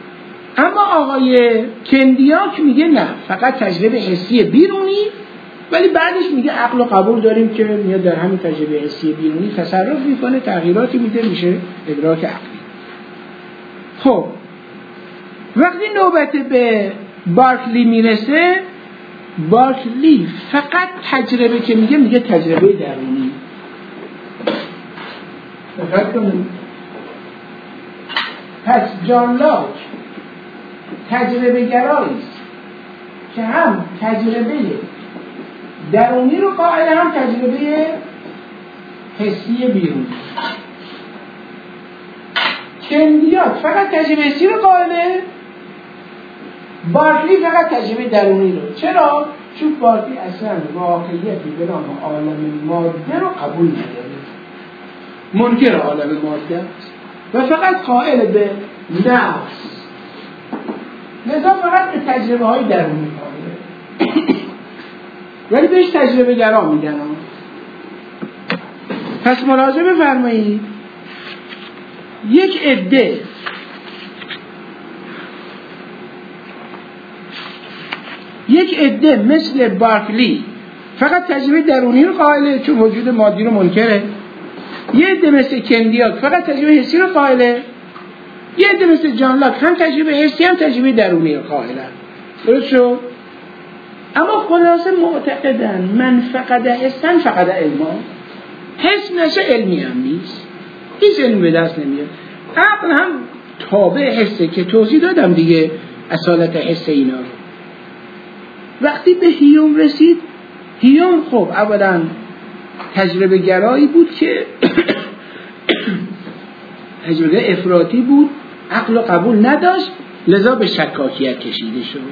اما آقای کندیاک میگه نه، فقط تجربه حسی بیرونی ولی بعدش میگه عقل و قبول داریم که میاد در همین تجربه حسی بیرونی تصرف میکنه، تغییراتی میده، میشه ادراک عقلی. خب وقتی نوبت به بارکلی میرسه، بارکلی فقط تجربه که میگه میگه تجربه درونی. دقت کنید. پس جان لاک تجربه گرایی است که هم تجربه درونی رو قائل، هم تجربه حسی بیرونی. کندیات فقط تجربه حسی رو قائله، بارکلی فقط تجربه درونی رو. چرا؟ چون بارکلی اصلا واقعیتی به نام عالم ماده رو قبول نداره، منکر عالم ماده است و فقط قائل به نفس، لذا فقط به تجربه های درونی قائله، ولی بهش تجربه گرا میگن. پس ملاحظه بفرمایید، یک عده یک عده مثل بارکلی فقط تجربه درونی رو قائله چون وجود مادی رو منکره، یه عده مثل کندیات فقط تجربه حسی رو قائله، یه عده مثل جان لاک هم تجربه حسی هم تجربه درونی رو قائله. درست شد؟ اما خلاصه معتقدن من فقط حسن فقط علما، حس نشه علمی هم نیست، هیچ علمی به دست نمیاد. عقل هم تابع حسه که توضیح دادم دیگه اصالت حس اینا رو. وقتی به هیوم رسید، هیوم خب اولا تجربه گرایی بود که تجربه افراطی بود، عقل و قبول نداشت، لذا به شکاکیت کشیده شد.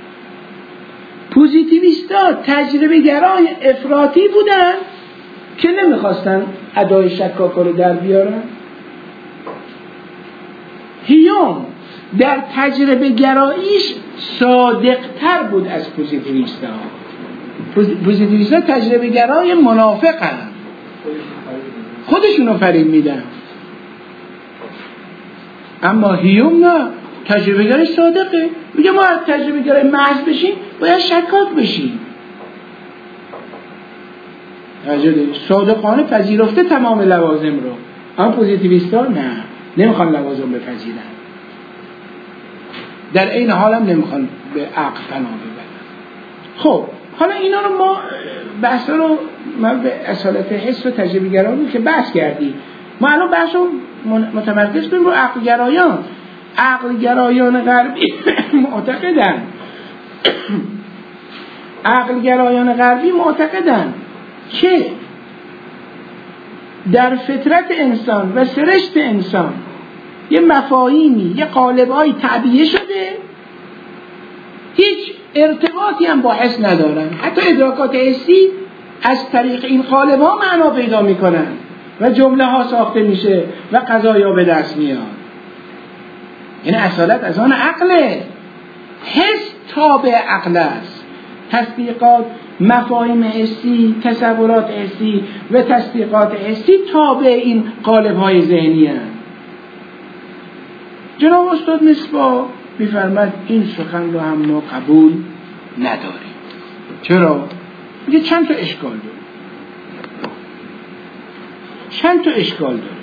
پوزیتیویستا تجربه گرای افراطی بودن که نمیخواستن ادای شکاکا رو در بیارن. هیوم در تجربه گراییش صادقتر بود از پوزیتیویستا. پوزیتیویستا تجربه گرای منافقن، خودشونو فریب میدن. اما هیوم نه، تجربه گرای صادقه، میگه ما از تجربه گرای محض بشیم باید شکاک بشیم. صادقانه پذیرفته تمام لوازم رو، اما پوزیتیویستا نه، نمیخوان لوازم بپذیرن، در این حال هم نمیخوان به عقل پناه ببرن. خب حالا اینا رو ما بحث رو ما به اصالت حس و تجربه گرایی که بحث کردیم، ما الان بحث رو متمرکز کنیم رو عقل گرایان. عقل گرایان غربی معتقدن عقل گرایان غربی معتقدن که در فطرت انسان و سرشت انسان یه مفاهیمی، یه قالب‌های تعبیه شده، هیچ ارتباطی هم با حس ندارن، حتی ادراکات حسی از طریق این قالب‌ها معنا پیدا میکنن و جمله ها ساخته میشه و قضایا به دست میاد. یعنی اصالت از آن عقله، حس تابع عقل است. تصدیقات، مفاهیم حسی، تصورات حسی و تصدیقات حسی تابع این قالب‌های ذهنی هستند. جناب استاد مصباح می‌فرماید این سخن رو هم ما قبول نداریم. چرا؟ میگه چند تا اشکال داره. چند تا اشکال داره.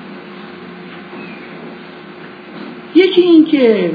یکی این که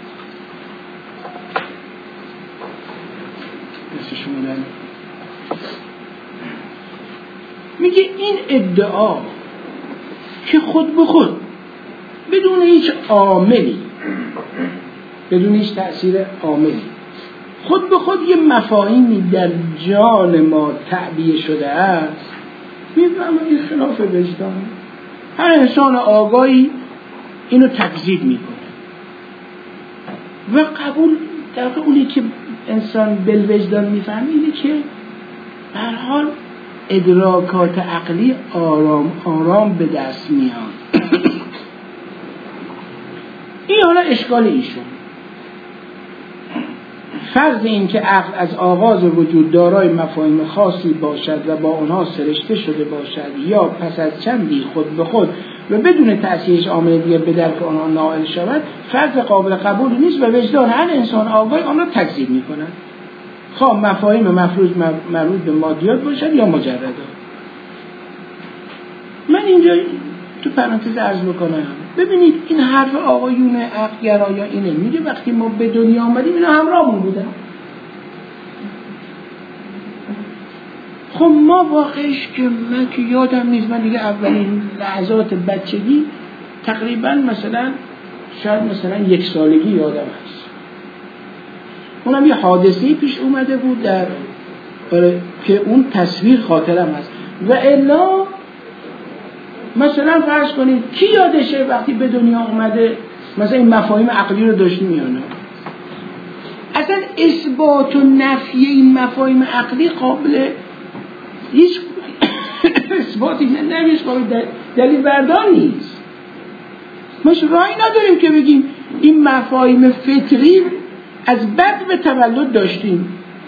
میگه این ادعا که خود به خود بدون هیچ عاملی، بدون هیچ تأثیر عاملی، خود به خود یه مفاهیمی در جان ما تعبیه شده است، میفهمه این خلاف وجدان. هر انسان آگاهی اینو تکذیب میکنه و قبول در واقع اونی که انسان بالوجدان میفهمه اینه که به هر حال ادراکات عقلی آرام آرام به دست میاد. این حالا اشکال ایشون. فرض این که عقل از آغاز وجود دارای مفاهیم خاصی باشد و با آنها سرشته شده باشد یا پس از چندی خود به خود و بدون تأثیرش عامل دیگر به درک آنها نائل شود، فرض قابل قبول نیست و وجدان هر انسان آگاه آن را تکذیب می‌کند. خواه مفاهیم مفروض مربوط به مادیات باشد یا مجردات. من اینجا تو پرانتز عرض بکنم، ببینید این حرف آقایون عقل‌گرایا اینه، میگه وقتی ما به دنیا آمدیم اینا همراهمون بودن. خب ما واقعش که من که یادم نیست، من دیگه اولین لحظات بچگی تقریبا مثلا شاید مثلا یک سالگی یادم هست، اونم یه حادثه‌ای پیش اومده بود در که اون تصویر خاطرم هست. و الا مثلا فرض کنید کی یادشه وقتی به دنیا اومده مثلا این مفاهیم عقلی رو داشتیم یا نه؟ اصلا اثبات و نفی این مفاهیم عقلی قابل هیچ اثباتی نمیش قابل دلیل بردار نیست. ما راهی نداریم که بگیم این مفاهیم فطری از بد به تولد داشتیم.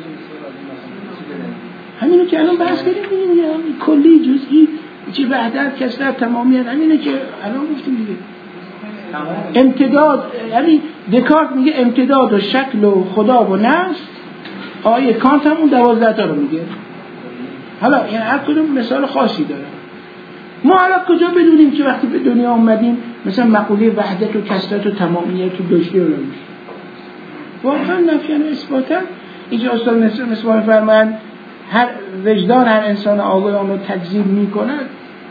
همینو که الان بحث کردیم، ببینیم کلی جزئی چی وحدت کثرت تمامیت، همینه که الان گفتیم دیگه. امتداد، یعنی دکارت میگه امتداد و شکل و خدا و نفس، آیه کانت هم اون دوازده تا رو میگه. حالا این هر کدوم مثال خاصی داره. ما حالا کجا بدونیم که وقتی به دنیا اومدیم مثلا مقوله وحدت و کثرت و تمامیت رو داشته یا نمیشه؟ واقعا نفیان و اثباتا اینجا استاد نصر مصباح فرمان هر وجدان هر انسان آگاه آن رو تکذیب میکند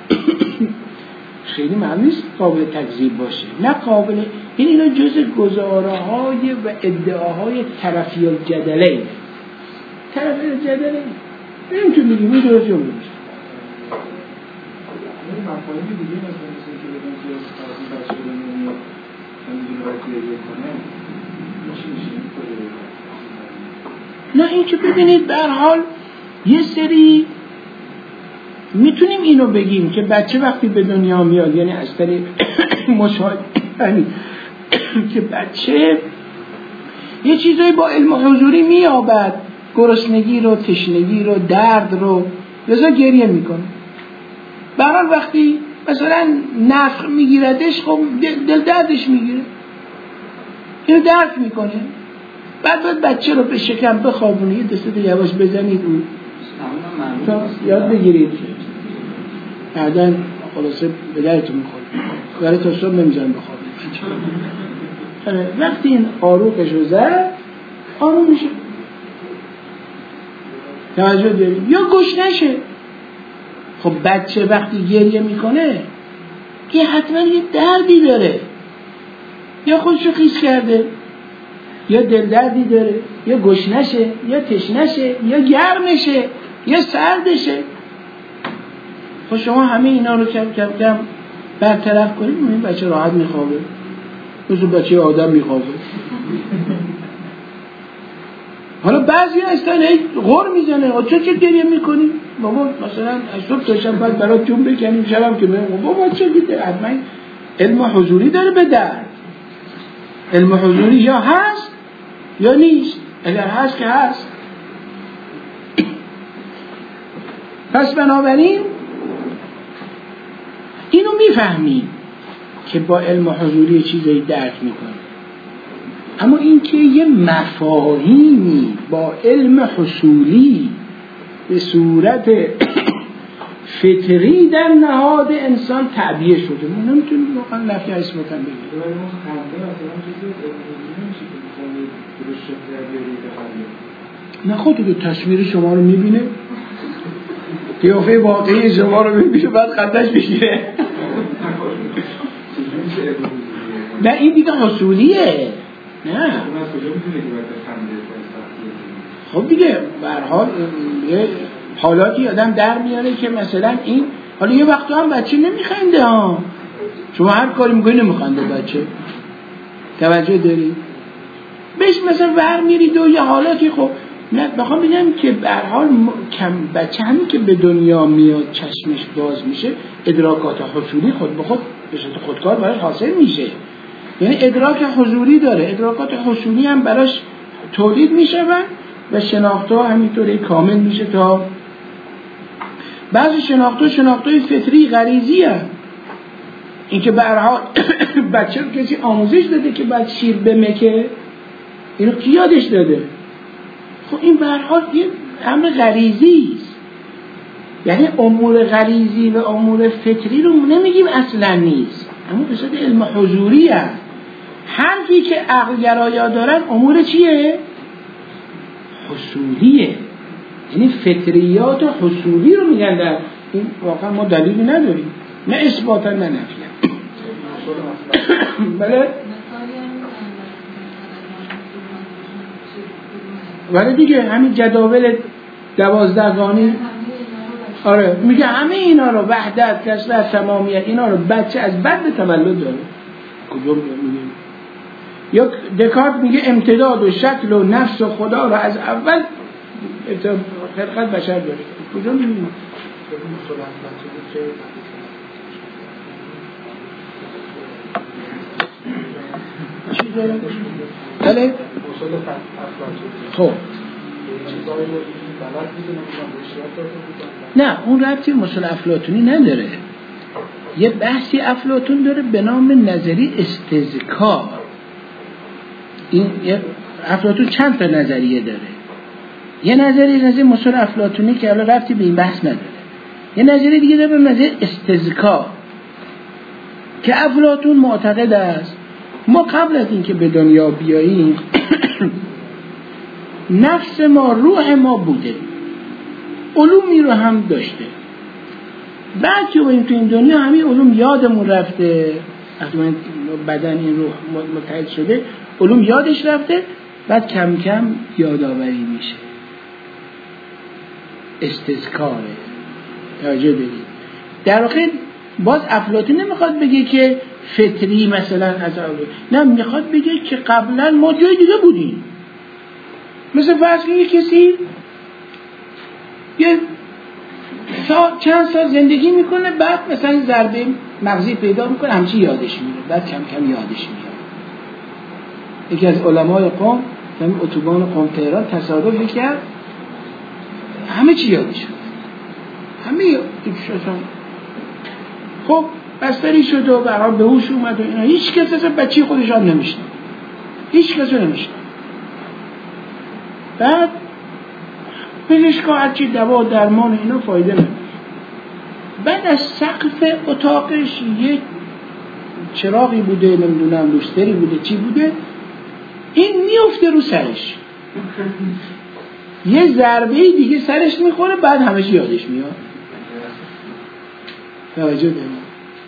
خیلی معنی نیست قابل تکذیب باشه، نه قابل، این اینا جز گزاره‌های و ادعاهای طرفی الجدله طرفی الجدله نمیتون بگیم این درست یا نمیشه. این مفاهیم دیگه مثلا مثل که بگم که از بچه بگم من دیگه باید دیگه کنم میشه میشه نه این که ببینید به هر حال یه سری میتونیم اینو بگیم که بچه وقتی به دنیا میاد، یعنی از طریق مشاهده که بچه یه چیزایی با علم حضوری میابد، گرسنگی رو، تشنگی رو، درد رو، لذا گریه میکنه. برحال وقتی مثلا نفخ میگیردش خب دل دردش میگیره، اینو درک میکنه. بعد باید بچه رو به شکم بخوابونه، یه دسته یواش بزنید اون تا یاد بگیرید، بعدا خلاصه به درتون میخوره، برای تا صبح نمیزن بخوابید. وقتی این آروقش رو زد آروم میشه، توجه دارید، یا گوش نشه. خب بچه وقتی گریه میکنه که حتما یه دردی داره، یا خودشو خیس کرده، یا دل دردی داره، یا گشنشه، یا تشنشه، یا گرمشه، یا سردشه. خب شما همه اینا رو کم کم کم برطرف کنید، این بچه راحت میخوابه، مثل بچه آدم میخوابه. حالا بعضی هستن هی غر میزنه، چه چه گریه میکنی؟ بابا مثلا از صبح تا شب بعد برات جون بکنیم، شبم که میگم بابا چه گیده؟ حتما علم حضوری داره به درد. علم حضوری یا هست یا نیست، اگر هست که هست. پس بنابراین اینو میفهمیم که با علم حضوری چیزایی درک میکنیم، اما این که یه مفاهیمی با علم حصولی به صورت فطری در نهاد انسان تعبیه شده، ما نمیتونیم واقعا نفی اسم بکن بگیم. نه خود که تصویر شما رو میبینه، قیافه واقعی شما رو میبینه، بعد خندش بگیره. نه این دیگه حصولیه. نه خب دیگه به هر حال یه حالاتی آدم در میاره که مثلا این، حالا یه وقتا هم بچه نمیخنده ها، شما هر کاری میکنی نمیخنده بچه، توجه داری بهش مثلا ور میرید و یه حالاتی. خب نه بخوام بگم که به هر حال کم بچه همین که به دنیا میاد چشمش باز میشه، ادراکات حصولی خود به خود به صورت خودکار براش حاصل میشه، یعنی ادراک حضوری داره، ادراکات حصولی هم براش تولید میشه و شناخت‌ها همینطوری کامل میشه. تا بعضی شناخت‌ها شناخت‌های فطری غریزی هست، این که به هر حال بچه رو کسی آموزش داده که بعد شیر بمکه، اینو کی یادش داده؟ خب این به هر حال یه امر غریزی است. یعنی امور غریزی و امور فطری رو نمیگیم اصلا نیست، اما به صورت علم حضوری هست. حرفی که عقل گرایا دارن امور چیه؟ حصولیه. یعنی فطریات و حصولی رو میگن. در این واقعا ما دلیلی نداریم، نه اثباتا نه نفیا. بله ولی دیگه همین جداول دوازدهگانی، آره میگه همه اینا رو وحدت، کسرت، تمامیت، اینا رو بچه از بد به تولد داره. کجا میگه؟ یا دکارت میگه امتداد و شکل و نفس و خدا رو از اول خلقت بشر داشته. کجا میگه؟ چی داره؟ بله؟ خب نه اون ربطی مسئله افلاطونی نداره. یه بحثی افلاطون داره به نام نظری استذکار. این افلاطون چند تا نظریه داره. یه نظریه نظری مسئله افلاطونی که الان ربطی به این بحث نداره. یه نظریه دیگه داره به نظری استذکار که افلاطون معتقد است ما قبل از اینکه به دنیا بیاییم نفس ما، روح ما بوده، علومی رو هم داشته. بعد که باید تو این دنیا همین علوم یادمون رفته، وقتی بدن این روح متحد شده علوم یادش رفته، بعد کم کم یادآوری میشه. استذکاره. توجه بدید. در واقع باز افلاطون نمیخواد بگه که فطری مثلا از اول، نه میخواد بگه که قبلا ما جای دیگه بودیم. مثل فرض کنید کسی یه سال چند سال زندگی میکنه، بعد مثلا ضربه مغزی پیدا میکنه، همچی یادش میره، بعد کم کم یادش میاد. یکی از علمای قم همین اتوبان قم تهران تصادف کرد، همه چی یادش شد، همه یادش شد. خب بستری شد و برای به هوش اومد و اینا. هیچ کس اصلا بچه خودش هم نمیشنه، هیچ کس رو نمیشنه. بعد پزشکا هرچی دوا درمان اینا فایده نداره. بعد از سقف اتاقش یک چراغی بوده، نمیدونم لوستری بوده چی بوده، این میفته رو سرش، یه ضربه دیگه سرش میخوره، بعد همه چی یادش میاد. توجه داریم.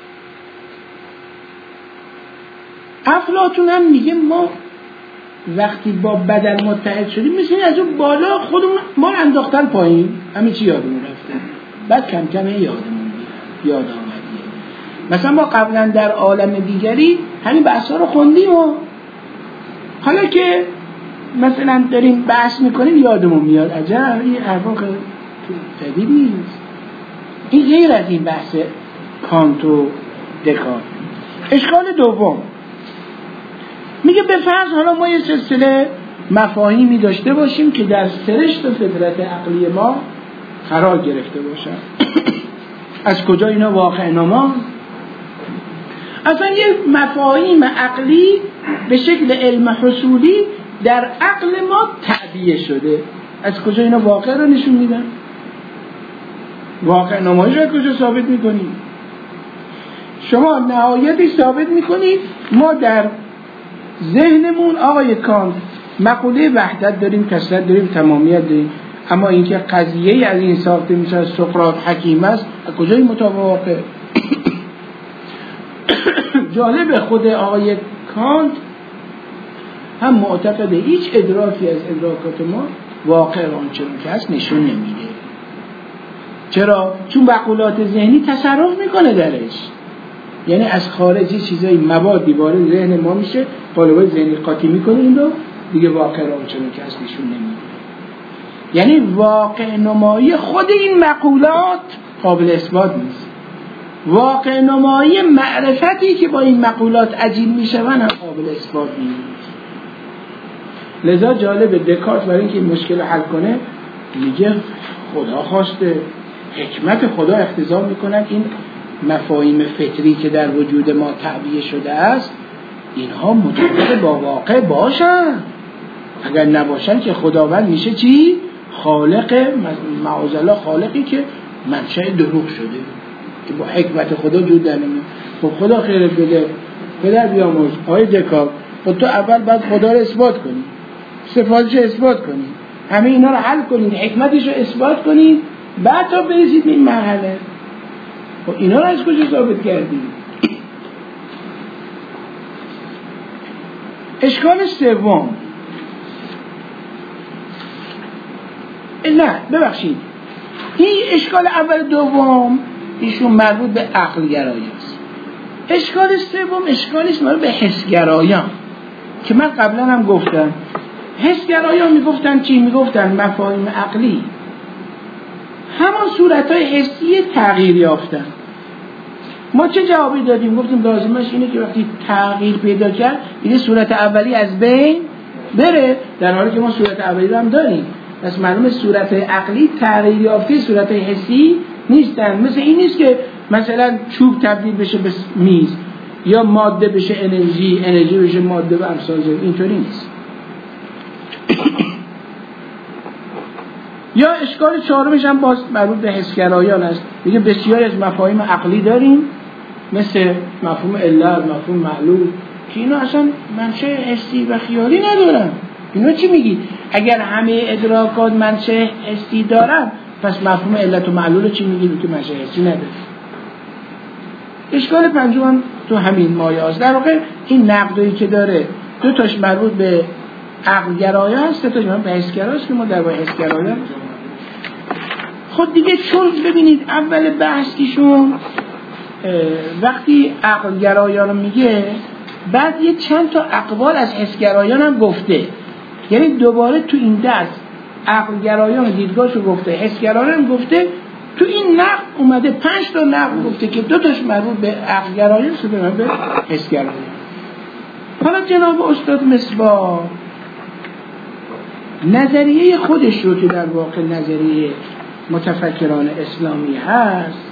افلاطون هم میگه ما وقتی با بدن متحد شدیم مثل از اون بالا خودمون ما انداختن پایین، همه چی یادمون رفته، بعد کم کم یادمون میاد، یاد آمدیه. مثلا ما قبلا در عالم دیگری همین بحثا رو خوندیم و حالا که مثلا داریم بحث میکنیم یادمون میاد. عجب این حرفا جدید نیست. این غیر از این بحث کانت و دکارت. اشکال دوم میگه به فرض حالا ما یه سلسله مفاهیمی داشته باشیم که در سرشت و فطرت عقلی ما قرار گرفته باشن. از کجا اینا واقع نما؟ اصلا یه مفاهیم عقلی به شکل علم حصولی در عقل ما تعبیه شده. از کجا اینا واقع رو نشون میدن؟ واقع نمایش رو کجا ثابت میکنید؟ شما نهایتی ثابت میکنید ما در ذهنمون آقای کانت مقوله وحدت داریم، کثرت داریم، تمامیت داریم، اما اینکه قضیه از این ساخته میشه سقراط حکیم است، از کجای متواقع؟ جالب خود آقای کانت هم معتقده هیچ ادراکی از ادراکات ما واقع آنچنان که هست نشون نمیده. چرا؟ چون مقولات ذهنی تصرف میکنه درش، یعنی از خارجی چیزای موادی وارد ذهن ما میشه، قالب‌های ذهنی قاطی میکنه، این رو دیگه واقع آنچنان که هست نشون نمیده. یعنی واقع نمایی خود این مقولات قابل اثبات نیست. واقع نمایی معرفتی که با این مقولات عجین میشون هم قابل اثبات نیست. لذا جالب دکارت برای اینکه این مشکل حل کنه میگه خدا خواسته، حکمت خدا اقتضا میکنه این مفاهیم فطری که در وجود ما تعبیه شده است اینها مطابق با واقع باشن. اگر نباشن که خداوند میشه چی؟ خالق، معاذالله خالقی که منشأ دروغ شده که با حکمت خدا جود نمیاد. خب خدا خیرت بده پدر بیامرز آقای دکار، خب تو اول باید خدا رو اثبات کنی، صفاتش رو اثبات کنی، همه اینا رو حل کنید، حکمتش رو اثبات کنید، بعد تا برسید به این مرحله. خب اینا رو از کجا ثابت کردید؟ اشکال سوم، نه ببخشید، این اشکال اول دوم ایشون مربوط به عقل گرایی است. اشکال سوم اشکالیست مربوط به حس گرایان که من قبلا هم گفتم. حس گرایان میگفتن چی؟ میگفتن مفاهیم عقلی همان صورتهای حسی تغییر یافتن. ما چه جوابی دادیم؟ گفتیم لازمش اینه که وقتی تغییر پیدا کرد این صورت اولی از بین بره، در حالی که ما صورت اولی رو هم داریم. پس معلومه صورت عقلی تغییر یافته صورت حسی نیستن. مثل این نیست که مثلا چوب تبدیل بشه به میز یا ماده بشه انرژی، انرژی بشه ماده و امثال ذلک، اینطوری نیست. یا اشکال چهارمش هم باز مربوط به حسگرایان است. میگه بسیاری از مفاهیم عقلی داریم مثل مفهوم علت، مفهوم معلول که اینا اصلا منشأ حسی و خیالی ندارن. اینا چی میگی؟ اگر همه ادراکات منشأ حسی دارن پس مفهوم علت و معلول چی میگی که منشأ حسی نداره؟ اشکال پنجم تو همین مایه است. در واقع این نقدی که داره دو تاش مربوط به عقل گرایان است، سه تاش مربوط به حس گرایان است که ما در واقع حس گرایان. خود دیگه چون ببینید اول بحث ایشون وقتی عقل گرایان رو میگه بعد یه چند تا اقوال از حس گرایان هم گفته، یعنی دوباره تو این درس عقل گرایان دیدگاهشو گفته، حس گرایان هم گفته. تو این نقد اومده پنج تا نقد گفته که دو تاش مربوط به عقل گرایان است، مربوط به حس گرایان. حالا جناب استاد مصباح نظریه خودش رو که در واقع نظریه متفکران اسلامی هست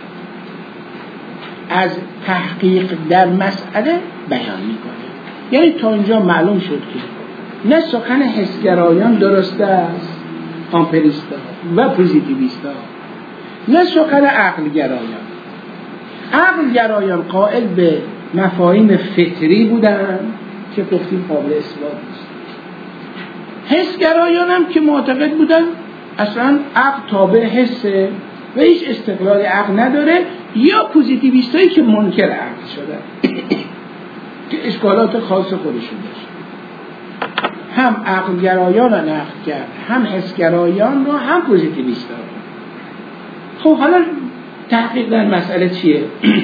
از تحقیق در مسئله بیان میکنه. یعنی تا اینجا معلوم شد که نه سخن حسگرایان درست است، آمپریستا و پوزیتیویستا، نه سخن عقل گرایان. عقل گرایان قائل به مفاهیم فطری بودن که گفتیم قابل اثبات نیست. حسگرایان هم که معتقد بودن اصلا عقل تابع حسه و هیچ استقلال عقل نداره، یا پوزیتیویستایی که منکر عقل شدن که اشکالات خاص خودشون داشت. هم عقل گرایان رو نقد کرد، هم حسگرایان رو، هم پوزیتیویستا رو. خب حالا تحقیق در مسئله چیه؟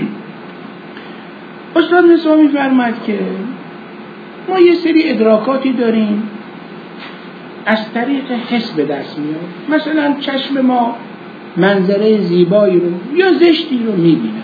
استاد مصباح می‌فرماید که ما یه سری ادراکاتی داریم از طریق حس به دست میاد. مثلا چشم ما منظره زیبایی رو یا زشتی رو میبینه،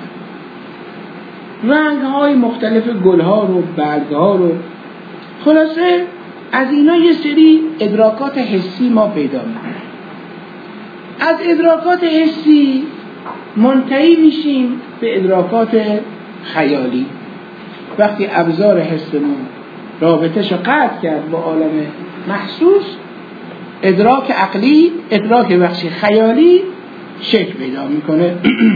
رنگ‌های مختلف گل‌ها رو، برگ‌ها رو، خلاصه از اینا یه سری ادراکات حسی ما پیدا میکنیم. از ادراکات حسی منتهی میشیم به ادراکات خیالی. وقتی ابزار حسمون رابطه‌شو قطع کرد با عالم محسوس، ادراک عقلی، ادراک بخشی خیالی شکل پیدا میکنه.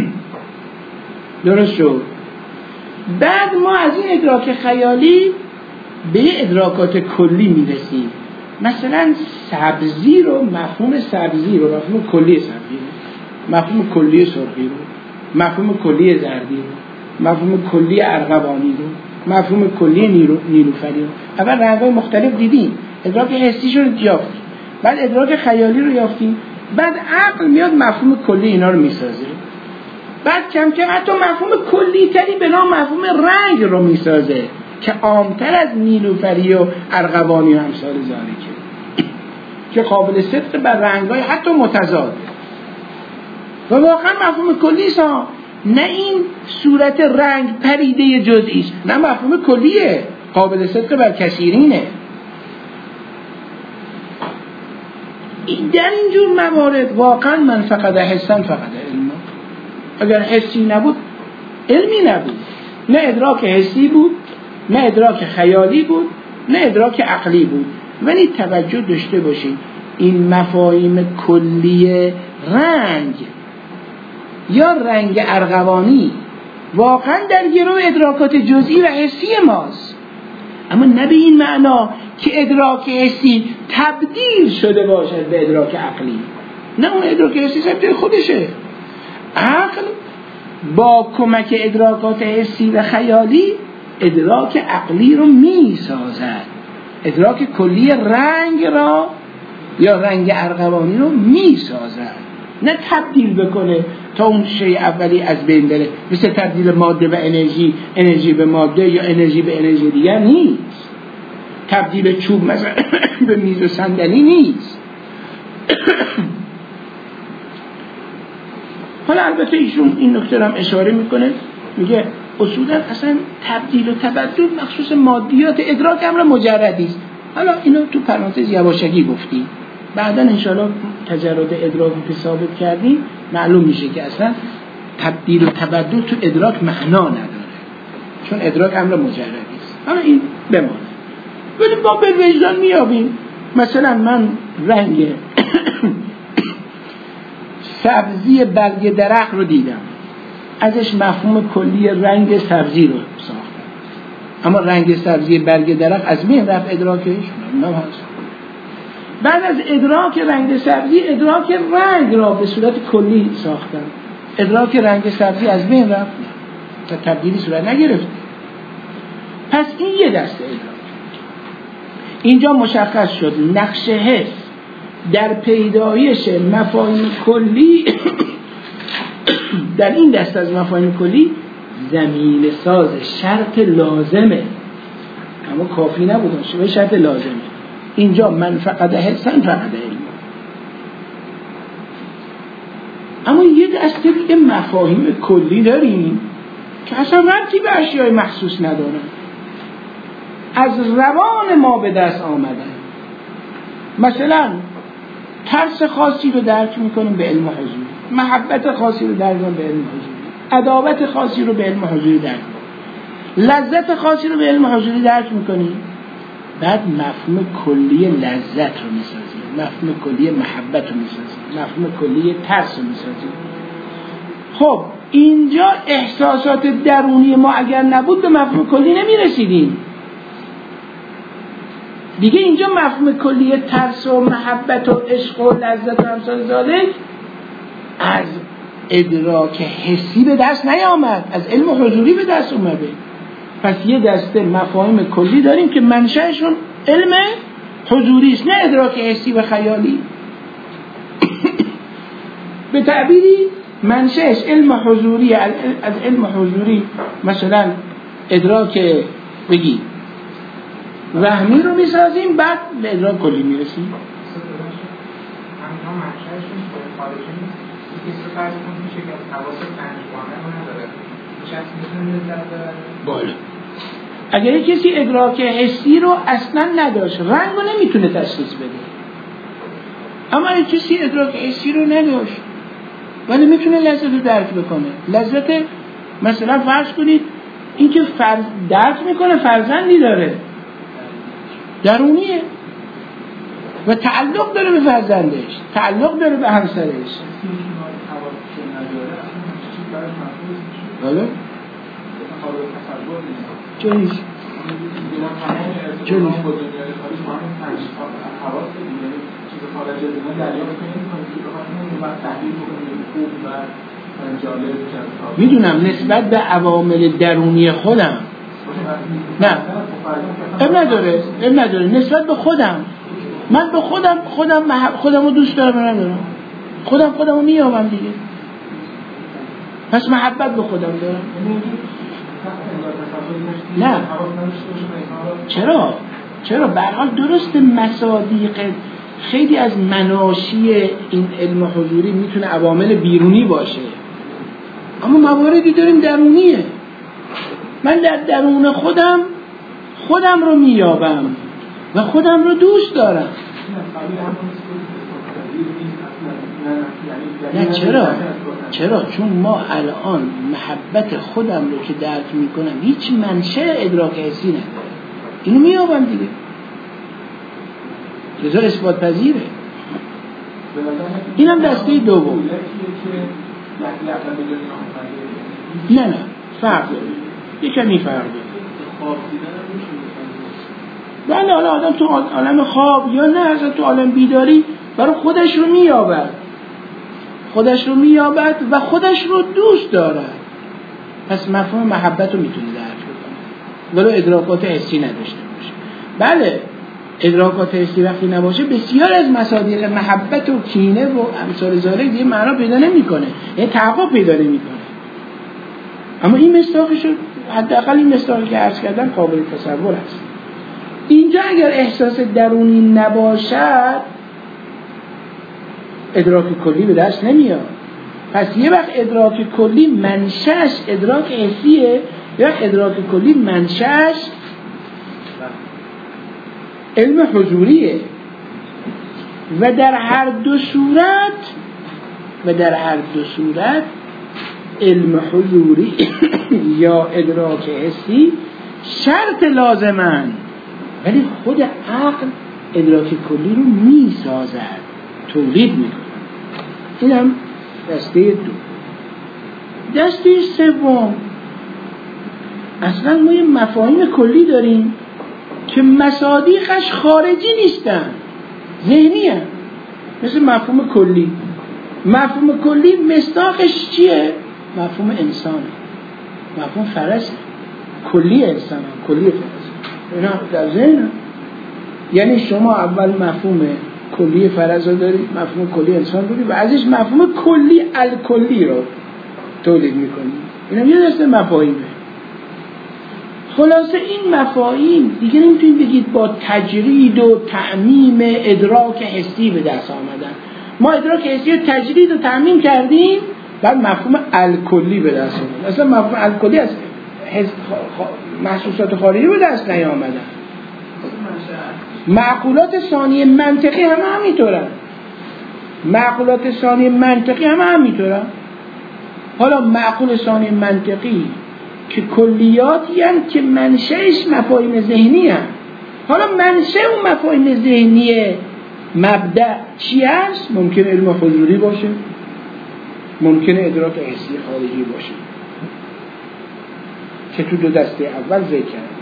درست شد؟ بعد ما از این ادراک خیالی به ادراکات کلی میرسیم. مثلا سبزی رو، مفهوم سبزی رو، مفهوم کلی سبزی رو، مفهوم کلی سرخی رو، مفهوم کلی زردی رو، مفهوم کلی ارغوانی رو، مفهوم کلی نیلوفری رو. اول رنگ‌های مختلف دیدیم، ادراک حسیش رو یافتیم، بعد ادراک خیالی رو یافتیم، بعد عقل میاد مفهوم کلی اینا رو میسازه، بعد کم کم حتی مفهوم کلی تری به نام مفهوم رنگ رو میسازه که عامتر از نیلوفری و ارغوانی و امثال ذالکه، که قابل صدق بر رنگ‌های حتی متضاد. و واقعا مفهوم کلی سا نه این صورت رنگ پریده جزئی است، نه مفهوم کلیه، قابل صدق بر کثیرینه. در اینجور موارد واقعا من فقط حسن فقط علم. اگر حسی نبود علمی نبود، نه ادراک حسی بود، نه ادراک خیالی بود، نه ادراک عقلی بود. ولی توجه داشته باشید این مفاهیم کلی رنگ یا رنگ ارغوانی واقعا در گرو ادراکات جزئی و حسی ماست، اما نه به این معنا که ادراک حسی تبدیل شده باشد به ادراک عقلی. نه، اون ادراک حسی ثابت خودشه. عقل با کمک ادراکات حسی و خیالی ادراک عقلی رو می سازد، ادراک کلی رنگ را یا رنگ ارغوانی رو می سازد، نه تبدیل بکنه تا اون شیء اولی از بین بره، مثل تبدیل ماده به انرژی، انرژی به ماده یا انرژی به انرژی دیگر نیست. تبدیل چوب مثلا به میز و صندلی نیست. حالا البته ایشون این نکته هم اشاره میکنه، میگه اصولا اصلا تبدیل و تبدل مخصوص مادیات ادراک امر مجردی است. حالا اینو تو پرانتز یواشکی گفتیم، بعدا انشاءالله تجرد ادراکی که ثابت کردیم معلوم میشه که اصلا تبدیل و تبدل تو ادراک معنا نداره، چون ادراک امر مجردی است. حالا این بمانه، ولی ما به وجدان میابیم. مثلا من رنگ سبزی برگ درخت رو دیدم، ازش مفهوم کلی رنگ سبزی رو ساختم، اما رنگ سبزی برگ درخت از بین رفت ادراکش نه هست. بعد از ادراک رنگ سبزی ادراک رنگ را به صورت کلی ساختم، ادراک رنگ سبزی از بین رفت تا تبدیلی صورت نگرفت. پس این یه دسته ادراک. اینجا مشخص شد نقش حس در پیدایش مفاهیم کلی در این دسته از مفاهیم کلی زمین ساز شرط لازمه، اما کافی نبود، شبه شرط لازمه. اینجا من فقط حسن فقط علم، اما یه دسته دیگه مفاهیم کلی داریم که اصلا ربطی به اشیاء محسوس ندارن، از روان ما به دست آمدن. مثلا ترس خاصی رو درک میکنیم به علم حضور، محبت خاصی رو درک میکنیم به علم حضور، عداوت خاصی رو به علم حضوری درک میکنیم، لذت خاصی رو به علم حضوری درک میکنیم. بعد مفهوم کلی لذت رو میسازیم، مفهوم کلی محبت رو میسازیم، مفهوم کلی ترس رو میسازیم. خب اینجا احساسات درونی ما اگر نبود به مفهوم کلی نمیرسیدیم دیگه. اینجا مفهوم کلی ترس و محبت و عشق و لذت و امثال ذالک از ادراک حسی به دست نیامد، از علم حضوری به دست اومده. پس یه دسته مفاهیم کلی داریم که منشأشون علم حضوری است، نه ادراک حسی و خیالی. به تعبیری منشأش علم حضوری، از علم حضوری مثلا ادراک بگی وهمی رو میسازیم، بعد به ادراک کلی میرسیم. بالا اگر کسی ادراک حسی رو اصلا نداشت، رنگ رو نمیتونه تشخیص بده. اما اگر کسی ادراک حسی رو نداشت ولی میتونه لذت رو درک بکنه، لذت مثلا فرض کنید این که فرض درک میکنه فرزندی داره درونیه و تعلق داره به فرزندش، تعلق داره به همسرش. بله؟ چه نیست؟ چه نیست؟ میدونم نسبت به عوامل درونی خودم نه اب نداره اب نداره نسبت به خودم، من به خودم خودم خودم رو دوست دارم ندارم، خودم خودم رو میابم دیگه، پس محبت به خودم دارم. نه چرا؟ چرا؟ به هر حال درست مصادیق خیلی از مناشی این علم حضوری میتونه عوامل بیرونی باشه، اما مواردی داریم درونیه. من در درون خودم خودم رو میابم و خودم رو دوست دارم. نه چرا؟ چرا؟ چون ما الان محبت خودم رو که درک میکنم هیچ منشأ ادراک حسی نداره، اینو میابم دیگه. لذا اثبات پذیره. این هم دسته دوم. نه نه فرق داره، یک کمی فرق داره. بله حالا آدم تو عالم خواب یا نه اصلا تو عالم بیداری برای خودش رو مییابد، خودش رو مییابد و خودش رو دوست دارد. پس مفهوم محبت رو میتونه درک بکنه ولو ادراکات حسی نداشته باشه. بله ادراکات حسی وقتی نباشه بسیار از مصادیق محبت و کینه و امثال ذالک دیگه معنا پیدا نمیکنه، یعنی تحقق پیدا نمیکنه. اما این مصداقش رو حداقل این مصداقی که عرض کردم قابل تصور است. اینجا اگر احساس درونی نباشد ادراک کلی به دست نمیاد. پس یه وقت ادراک کلی منشأش ادراک حسیه یا ادراک کلی منشأش علم حضوریه و در هر دو صورت و در هر دو صورت علم حضوری یا ادراک حسی شرط لازمن، ولی خود عقل ادراک کلی رو می سازد، تولید می کند. این هم دسته دو. دسته سوم اصلا ما یه مفاهیم کلی داریم که مصادیقش خارجی نیستن، ذهنی هستن. مثل مفهوم کلی. مفهوم کلی مصداقش چیه؟ مفهوم انسانه، مفهوم فرسه، کلی انسانه، کلی فرسه. اینا در ذهن. یعنی شما اول مفهوم کلی فرض رو دارید، مفهوم کلی انسان دارید و ازش مفهوم کلی الکلی رو تولید میکنید. اینا یه دسته مفاهیمه. خلاصه این مفاهیم دیگه نمیتونید بگید با تجرید و تعمیم ادراک حسی به دست آمدن. ما ادراک حسی رو تجرید و تعمیم کردیم بعد مفهوم الکلی به دست آمد. اصلا مفهوم الکلی از محسوسات خارجی به دست نیامدن. معقولات ثانی منطقی همه همینطورن. معقولات ثانی منطقی همه همینطورن. حالا معقول ثانی منطقی که کلیاتی هستند که منشأش مفاهیم ذهنی هست. حالا منشأ اون مفاهیم ذهنی مبدأ چی هست؟ ممکن علم حضوری باشه، ممکن ادراک حسی خارجی باشه که تو دو دسته اول ذکر کردم.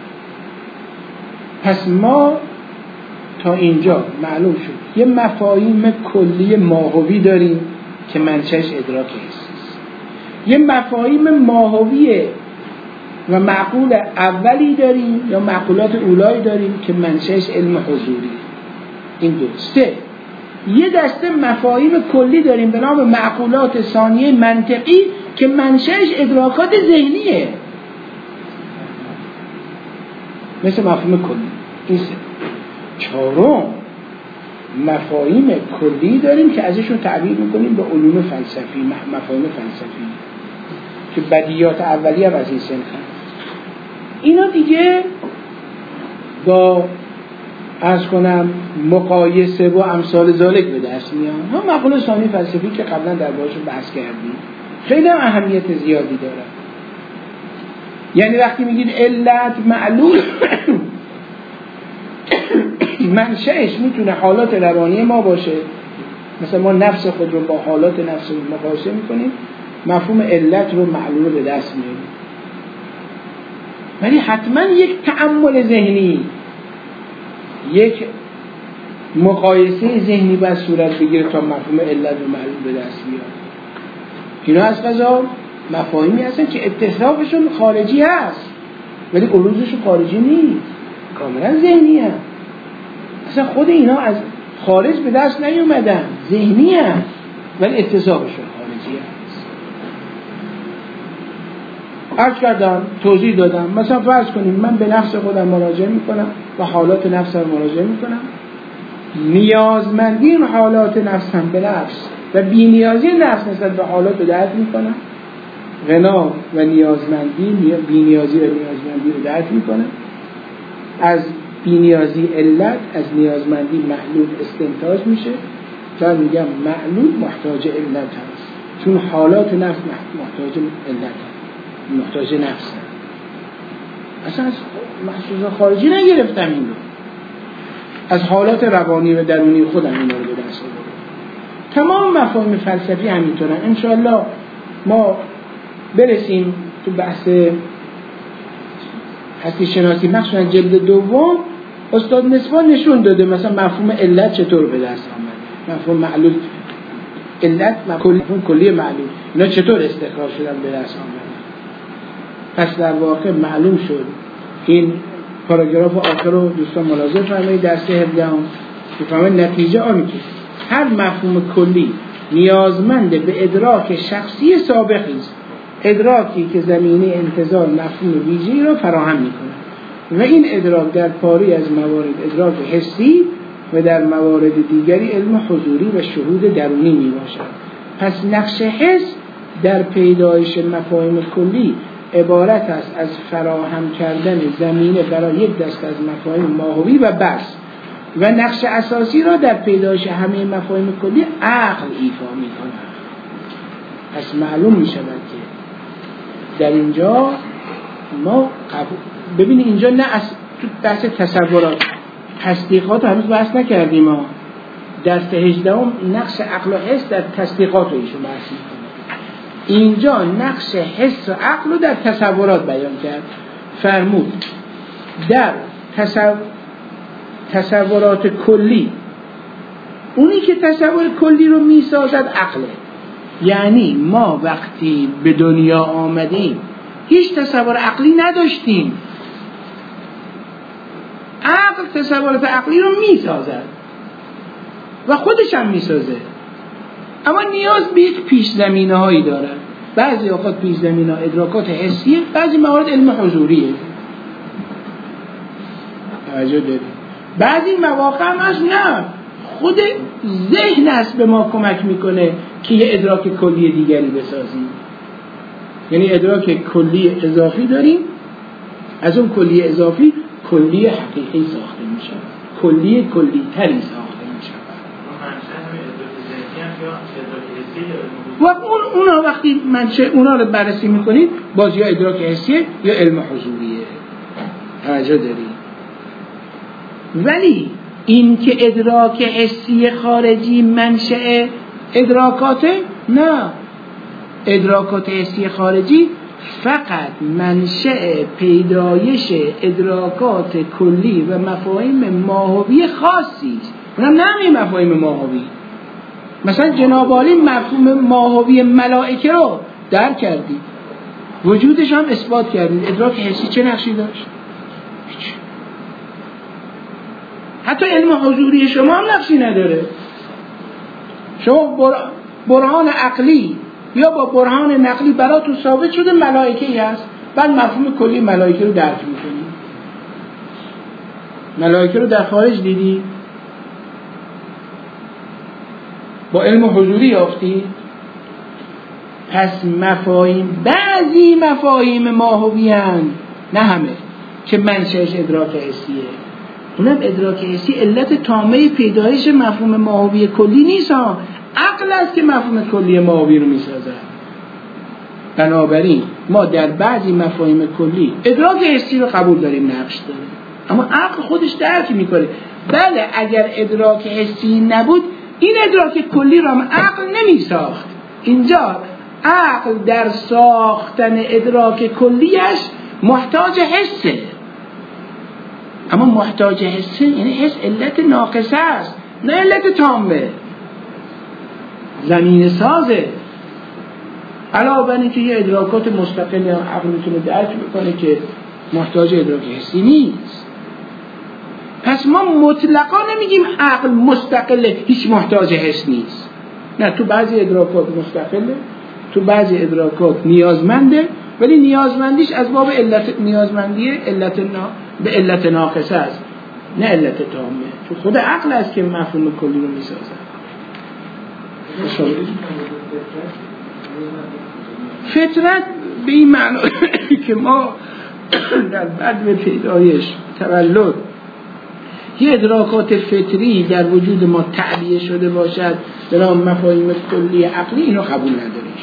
پس ما تا اینجا معلوم شد یه مفاهیم کلی ماهوی داریم که منشأش ادراک حسی است. یه مفاهیم ماهوی و معقول اولی داریم یا معقولات اولایی داریم که منشأش علم حضوری. این دو. سه، یه دسته مفاهیم کلی داریم به نام معقولات ثانیه منطقی که منشأش ادراکات ذهنیه، مثل مفهوم کلی. این سه. چهارم، مفاهیم کلی داریم که ازشون تعبیر میکنیم به علوم فلسفی، مفاهیم فلسفی که بدیهیات اولیه هم از این سنخ هست. اینا دیگه با عرض کنم مقایسه و امثال ذالک به دست میان. هم مقوله ثانی فلسفی که قبلا در باشون بحث کردیم خیلی هم اهمیت زیادی داره. یعنی وقتی میگید علت معلول منشأش میتونه حالات روانی ما باشه، مثلا ما نفس خود رو با حالات نفس مقایسه میکنیم، مفهوم علت رو معلول رو به دست میاریم. ولی حتما یک تأمل ذهنی، یک مقایسه ذهنی باید صورت بگیره تا مفهوم علت و معلول به دست بیاد. اینا از قضا مفاهیمی هستن که اتصافشون خارجی هست ولی علوزشون خارجی نیست، کاملا ذهنی هست. اصلا خود اینا از خارج به دست نیومدن، ذهنی هست ولی اتصافشون خارجی هست. عرض کردم، توضیح دادم. مثلا فرض کنیم من به نفس خودم مراجعه میکنم و حالات نفسم مراجعه میکنم، نیازمندی حالات نفسم به نفس و بی‌نیازی نفس نسبت به حالات رو درک میکنم، غنا و نیازمندی، بی‌نیازی و نیازمندی رو درک میکنم، از بی‌نیازی علت، از نیازمندی معلول استنتاج میشه تا میگم معلول محتاج علت هست، چون حالات نفس محتاج علت هست، محتاج نفس هست. اصلا از محسوس خارجی نگرفتم این رو. از حالات روانی و درونی خودم اینا رو به دست آوردم. تمام مفاهیم فلسفی همینطورن. انشاءالله ما برسیم تو بحث هستی شناسی مخصوصا جلد دوم استاد نسبان نشون داده مثلا مفهوم علت چطور به دست آمده، مفهوم معلول علت، مفهوم کلی معلول، اینا چطور استخراج شدن به دست آمده. پس در واقع معلوم شد این پاراگراف آخر رو دوستان ملاحظه فرمایید درس هفدهم که فهمید نتیجه آنه که هر مفهوم کلی نیازمند به ادراک شخصی سابقی است، ادراکی که زمینه انتظار مفهوم ویژه‌ای را فراهم می‌کند و این ادراک در پاری از موارد ادراک حسی و در موارد دیگری علم حضوری و شهود درونی میباشد. پس نقش حس در پیدایش مفاهیم کلی عبارت است از فراهم کردن زمینه برای یک دست از مفاهیم ماهوی و بس، و نقش اساسی را در پیدایش همه مفاهیم کلی عقل ایفا می‌کند. پس معلوم می‌شود که در اینجا ما قبول ببینید اینجا نه از تو بحث تصورات تصدیقات هنوز بحث نکردیم. ما درس هجدهم نقش عقل و حس در تصدیقات رو ایشون بحث می‌کنه. اینجا نقش حس و عقل رو در تصورات بیان کرد. فرمود در تصور تصورات کلی اونی که تصور کلی رو میسازد عقله. یعنی ما وقتی به دنیا آمدیم هیچ تصور عقلی نداشتیم، عقل تصورات عقلی رو میسازد و خودش هم میسازه، اما نیاز به یک پیش زمینه هایی داره. بعضی اوقات پیش زمینه ها ادراکات حسیه، بعضی موارد علم حضوریه. توجه دارید؟ بعضی مواقع هم هست نه، خود ذهن است به ما کمک میکنه که یه ادراک کلی دیگری بسازیم. یعنی ادراک کلی اضافی داریم، از اون کلی اضافی کلی حقیقی ساخته میشه، کلی کلی تری ساخته میشه. و اون اونا وقتی منشه اونا رو بررسی میکنید باز یا ادراک حسیه یا علم حضوریه. توجه دارید؟ ولی این که ادراک حسی خارجی منشأ ادراکات، نه، ادراکات حسی خارجی فقط منشأ پیدایش ادراکات کلی و مفاهیم ماهوی خاصی است. اونم نه مفاهیم ماهوی. مثلا جناب عالی مفهوم ماهوی ملائکه رو درک کردید، وجودش هم اثبات کردید. ادراک حسی چه نقشی داشت؟ حتی علم حضوری شما هم نقشی نداره. شما برهان عقلی یا با برهان نقلی براتون ثابت شده ملائکه‌ای هست، بعد مفهوم کلی ملائکه رو درک می‌کنید. ملائکه رو در خارج دیدی؟ با علم حضوری یافتی؟ پس مفاهیم، بعضی مفاهیم ماهوی هستند، نه همه، که منشأش ادراک حسیه. اونم ادراک حسی علت تامه پیدایش مفهوم ماهوی کلی نیست ها، عقل است که مفهوم کلی ماهوی رو میسازه. بنابراین ما در بعضی مفاهیم کلی ادراک حسی رو قبول داریم نقش داره، اما عقل خودش درک میکنه. بله اگر ادراک حسی نبود این ادراک کلی رو هم عقل نمیساخت. اینجا عقل در ساختن ادراک کلیش محتاج حسه، اما محتاج حسه یعنی حس علت ناقصه است نه علت تامه، زمین سازه. علاوه بر اینکه یه ادراکات مستقلی هم عقل میتونه درک بکنه که محتاج ادراک حسی نیست. پس ما مطلقا نمیگیم عقل مستقله هیچ محتاج حس نیست، نه، تو بعضی ادراکات مستقله، تو بعضی ادراکات نیازمنده، ولی نیازمندیش از باب علت نیازمندیه علت نا... به علت ناقصه است نه علت تامه، چون خود عقل است که مفهوم کلی رو میسازه. فطرت به این معنی که ما در بعد پیدایش تولد یه ادراکات فطری در وجود ما تعبیه شده باشد به نام مفاهیم کلی عقلی، اینو قبول نداریم.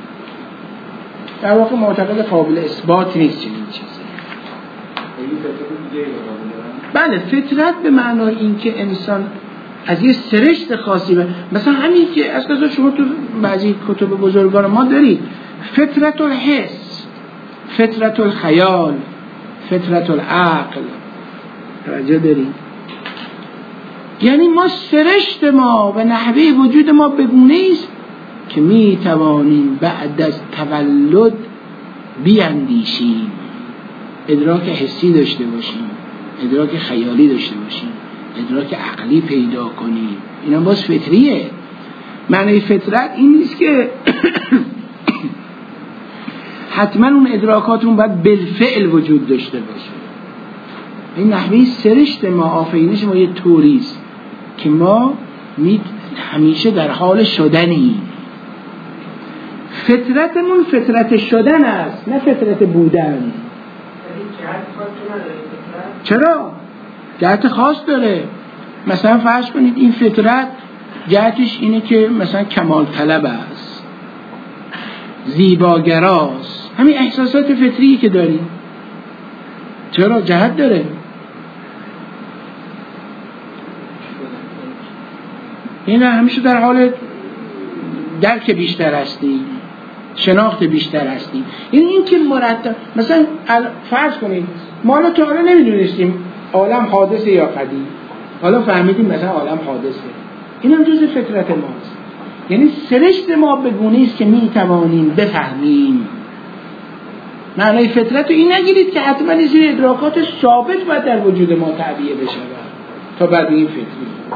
در واقع معتقد قابل اثبات نیست چنین چیزی. بله فطرت به معنای این که انسان از یه سرشت خاصی به مثلا همین که از قضا شما تو بعضی کتب بزرگان ما دارید فطرت الحس، فطرت الخیال، فطرت العقل، توجه دارید؟ یعنی ما سرشت ما و نحوه وجود ما به گونه است که می توانیم بعد از تولد بیاندیشیم، ادراک حسی داشته باشیم، ادراک خیالی داشته باشیم، ادراک عقلی پیدا کنیم. اینا باز فطریه. معنی فطرت این نیست که حتما اون ادراکاتون باید بالفعل وجود داشته باشه. این نحوه سرشت ما، آفرینش ما یه طوریست که ما می همیشه در حال شدنیم. فطرتمون فطرت شدن است، نه فطرت بودن. چرا؟ جهت خاص داره. مثلا فرض کنید این فطرت جهتش اینه که مثلا کمال طلب است، زیباگراست، همین احساسات فطری که داریم. چرا؟ جهت داره. این همیشه در حال درک بیشتر هستیم، شناخت بیشتر هستیم. این این که مرتب مثلا فرض کنید ما الان تا حالا نمیدونستیم عالم حادثه یا قدیم، حالا فهمیدیم مثلا عالم حادثه. این هم جز فطرت ماست. یعنی سرشت ما به گونه است که میتوانیم بفهمیم. معنی فطرت رو این نگیرید که حتما این زیر ادراکات ثابت باید در وجود ما تعبیه بشه تا بعد این فطری.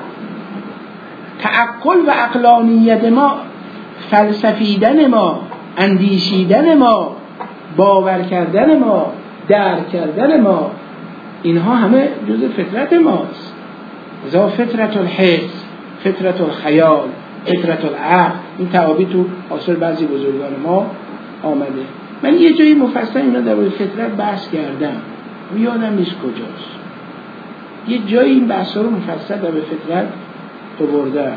تعقل و عقلانیت ما، فلسفیدن ما، اندیشیدن ما، باور کردن ما، درک کردن ما، اینها همه جز فطرت ماست. ذا فطرت الحس، فطرت الخیال، فطرت العقل. این تعابیر تو آثار بعضی بزرگان ما آمده. من یه جایی مفصل اینا در مورد فطرت بحث کردم، یادم نیست کجاست. یه جایی این بحثا رو مفصل در مورد فطرت آوردم،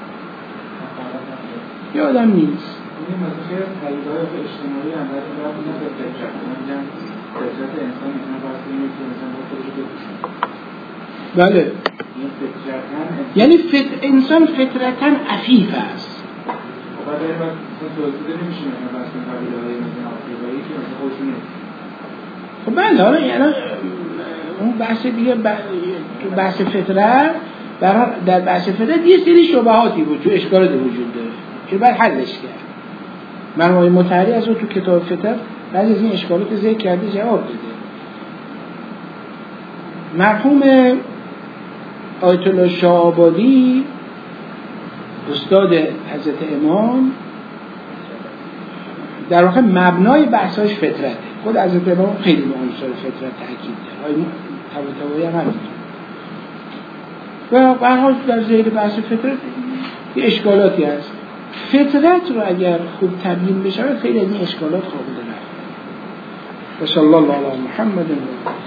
یادم نیست. این مسئله پدیده‌های اجتماعی هم در این رابطه با فطرت، میگن فطرت انسان میتونه واسه اینه که مثلا خودش رو بپوشونه. بله. یعنی فت... انسان فطرتاً عفیف است. خب بعد این مثلا توضیح نمیشه مثلا بحث پدیده‌های مثلا آفریقایی که مثلا خودشون خب بله. حالا یعنی اون بحث دیگه ب... تو بحث فطرت در بحث فطرت یه سری شبهاتی وجود، اشکالاتی وجود داره که باید حلش کرد. مرحوم مطهری از اون تو کتاب فطرت بعضی از این اشکالات ذکر کرده، جواب داده. مرحوم آیت الله شاه‌آبادی استاد حضرت امام در واقع مبنای بحثاش فطرته. خود حضرت امام خیلی به عنصر فطرت تاکید داره. آیه طباطبایی هم همینطور. و به هر حال در زیر بحث فطرت یه اشکالاتی هست. فطرت رو اگر خوب تبیین بشه خیلی از این اشکالات قابل رفع. و صلی الله علی محمد و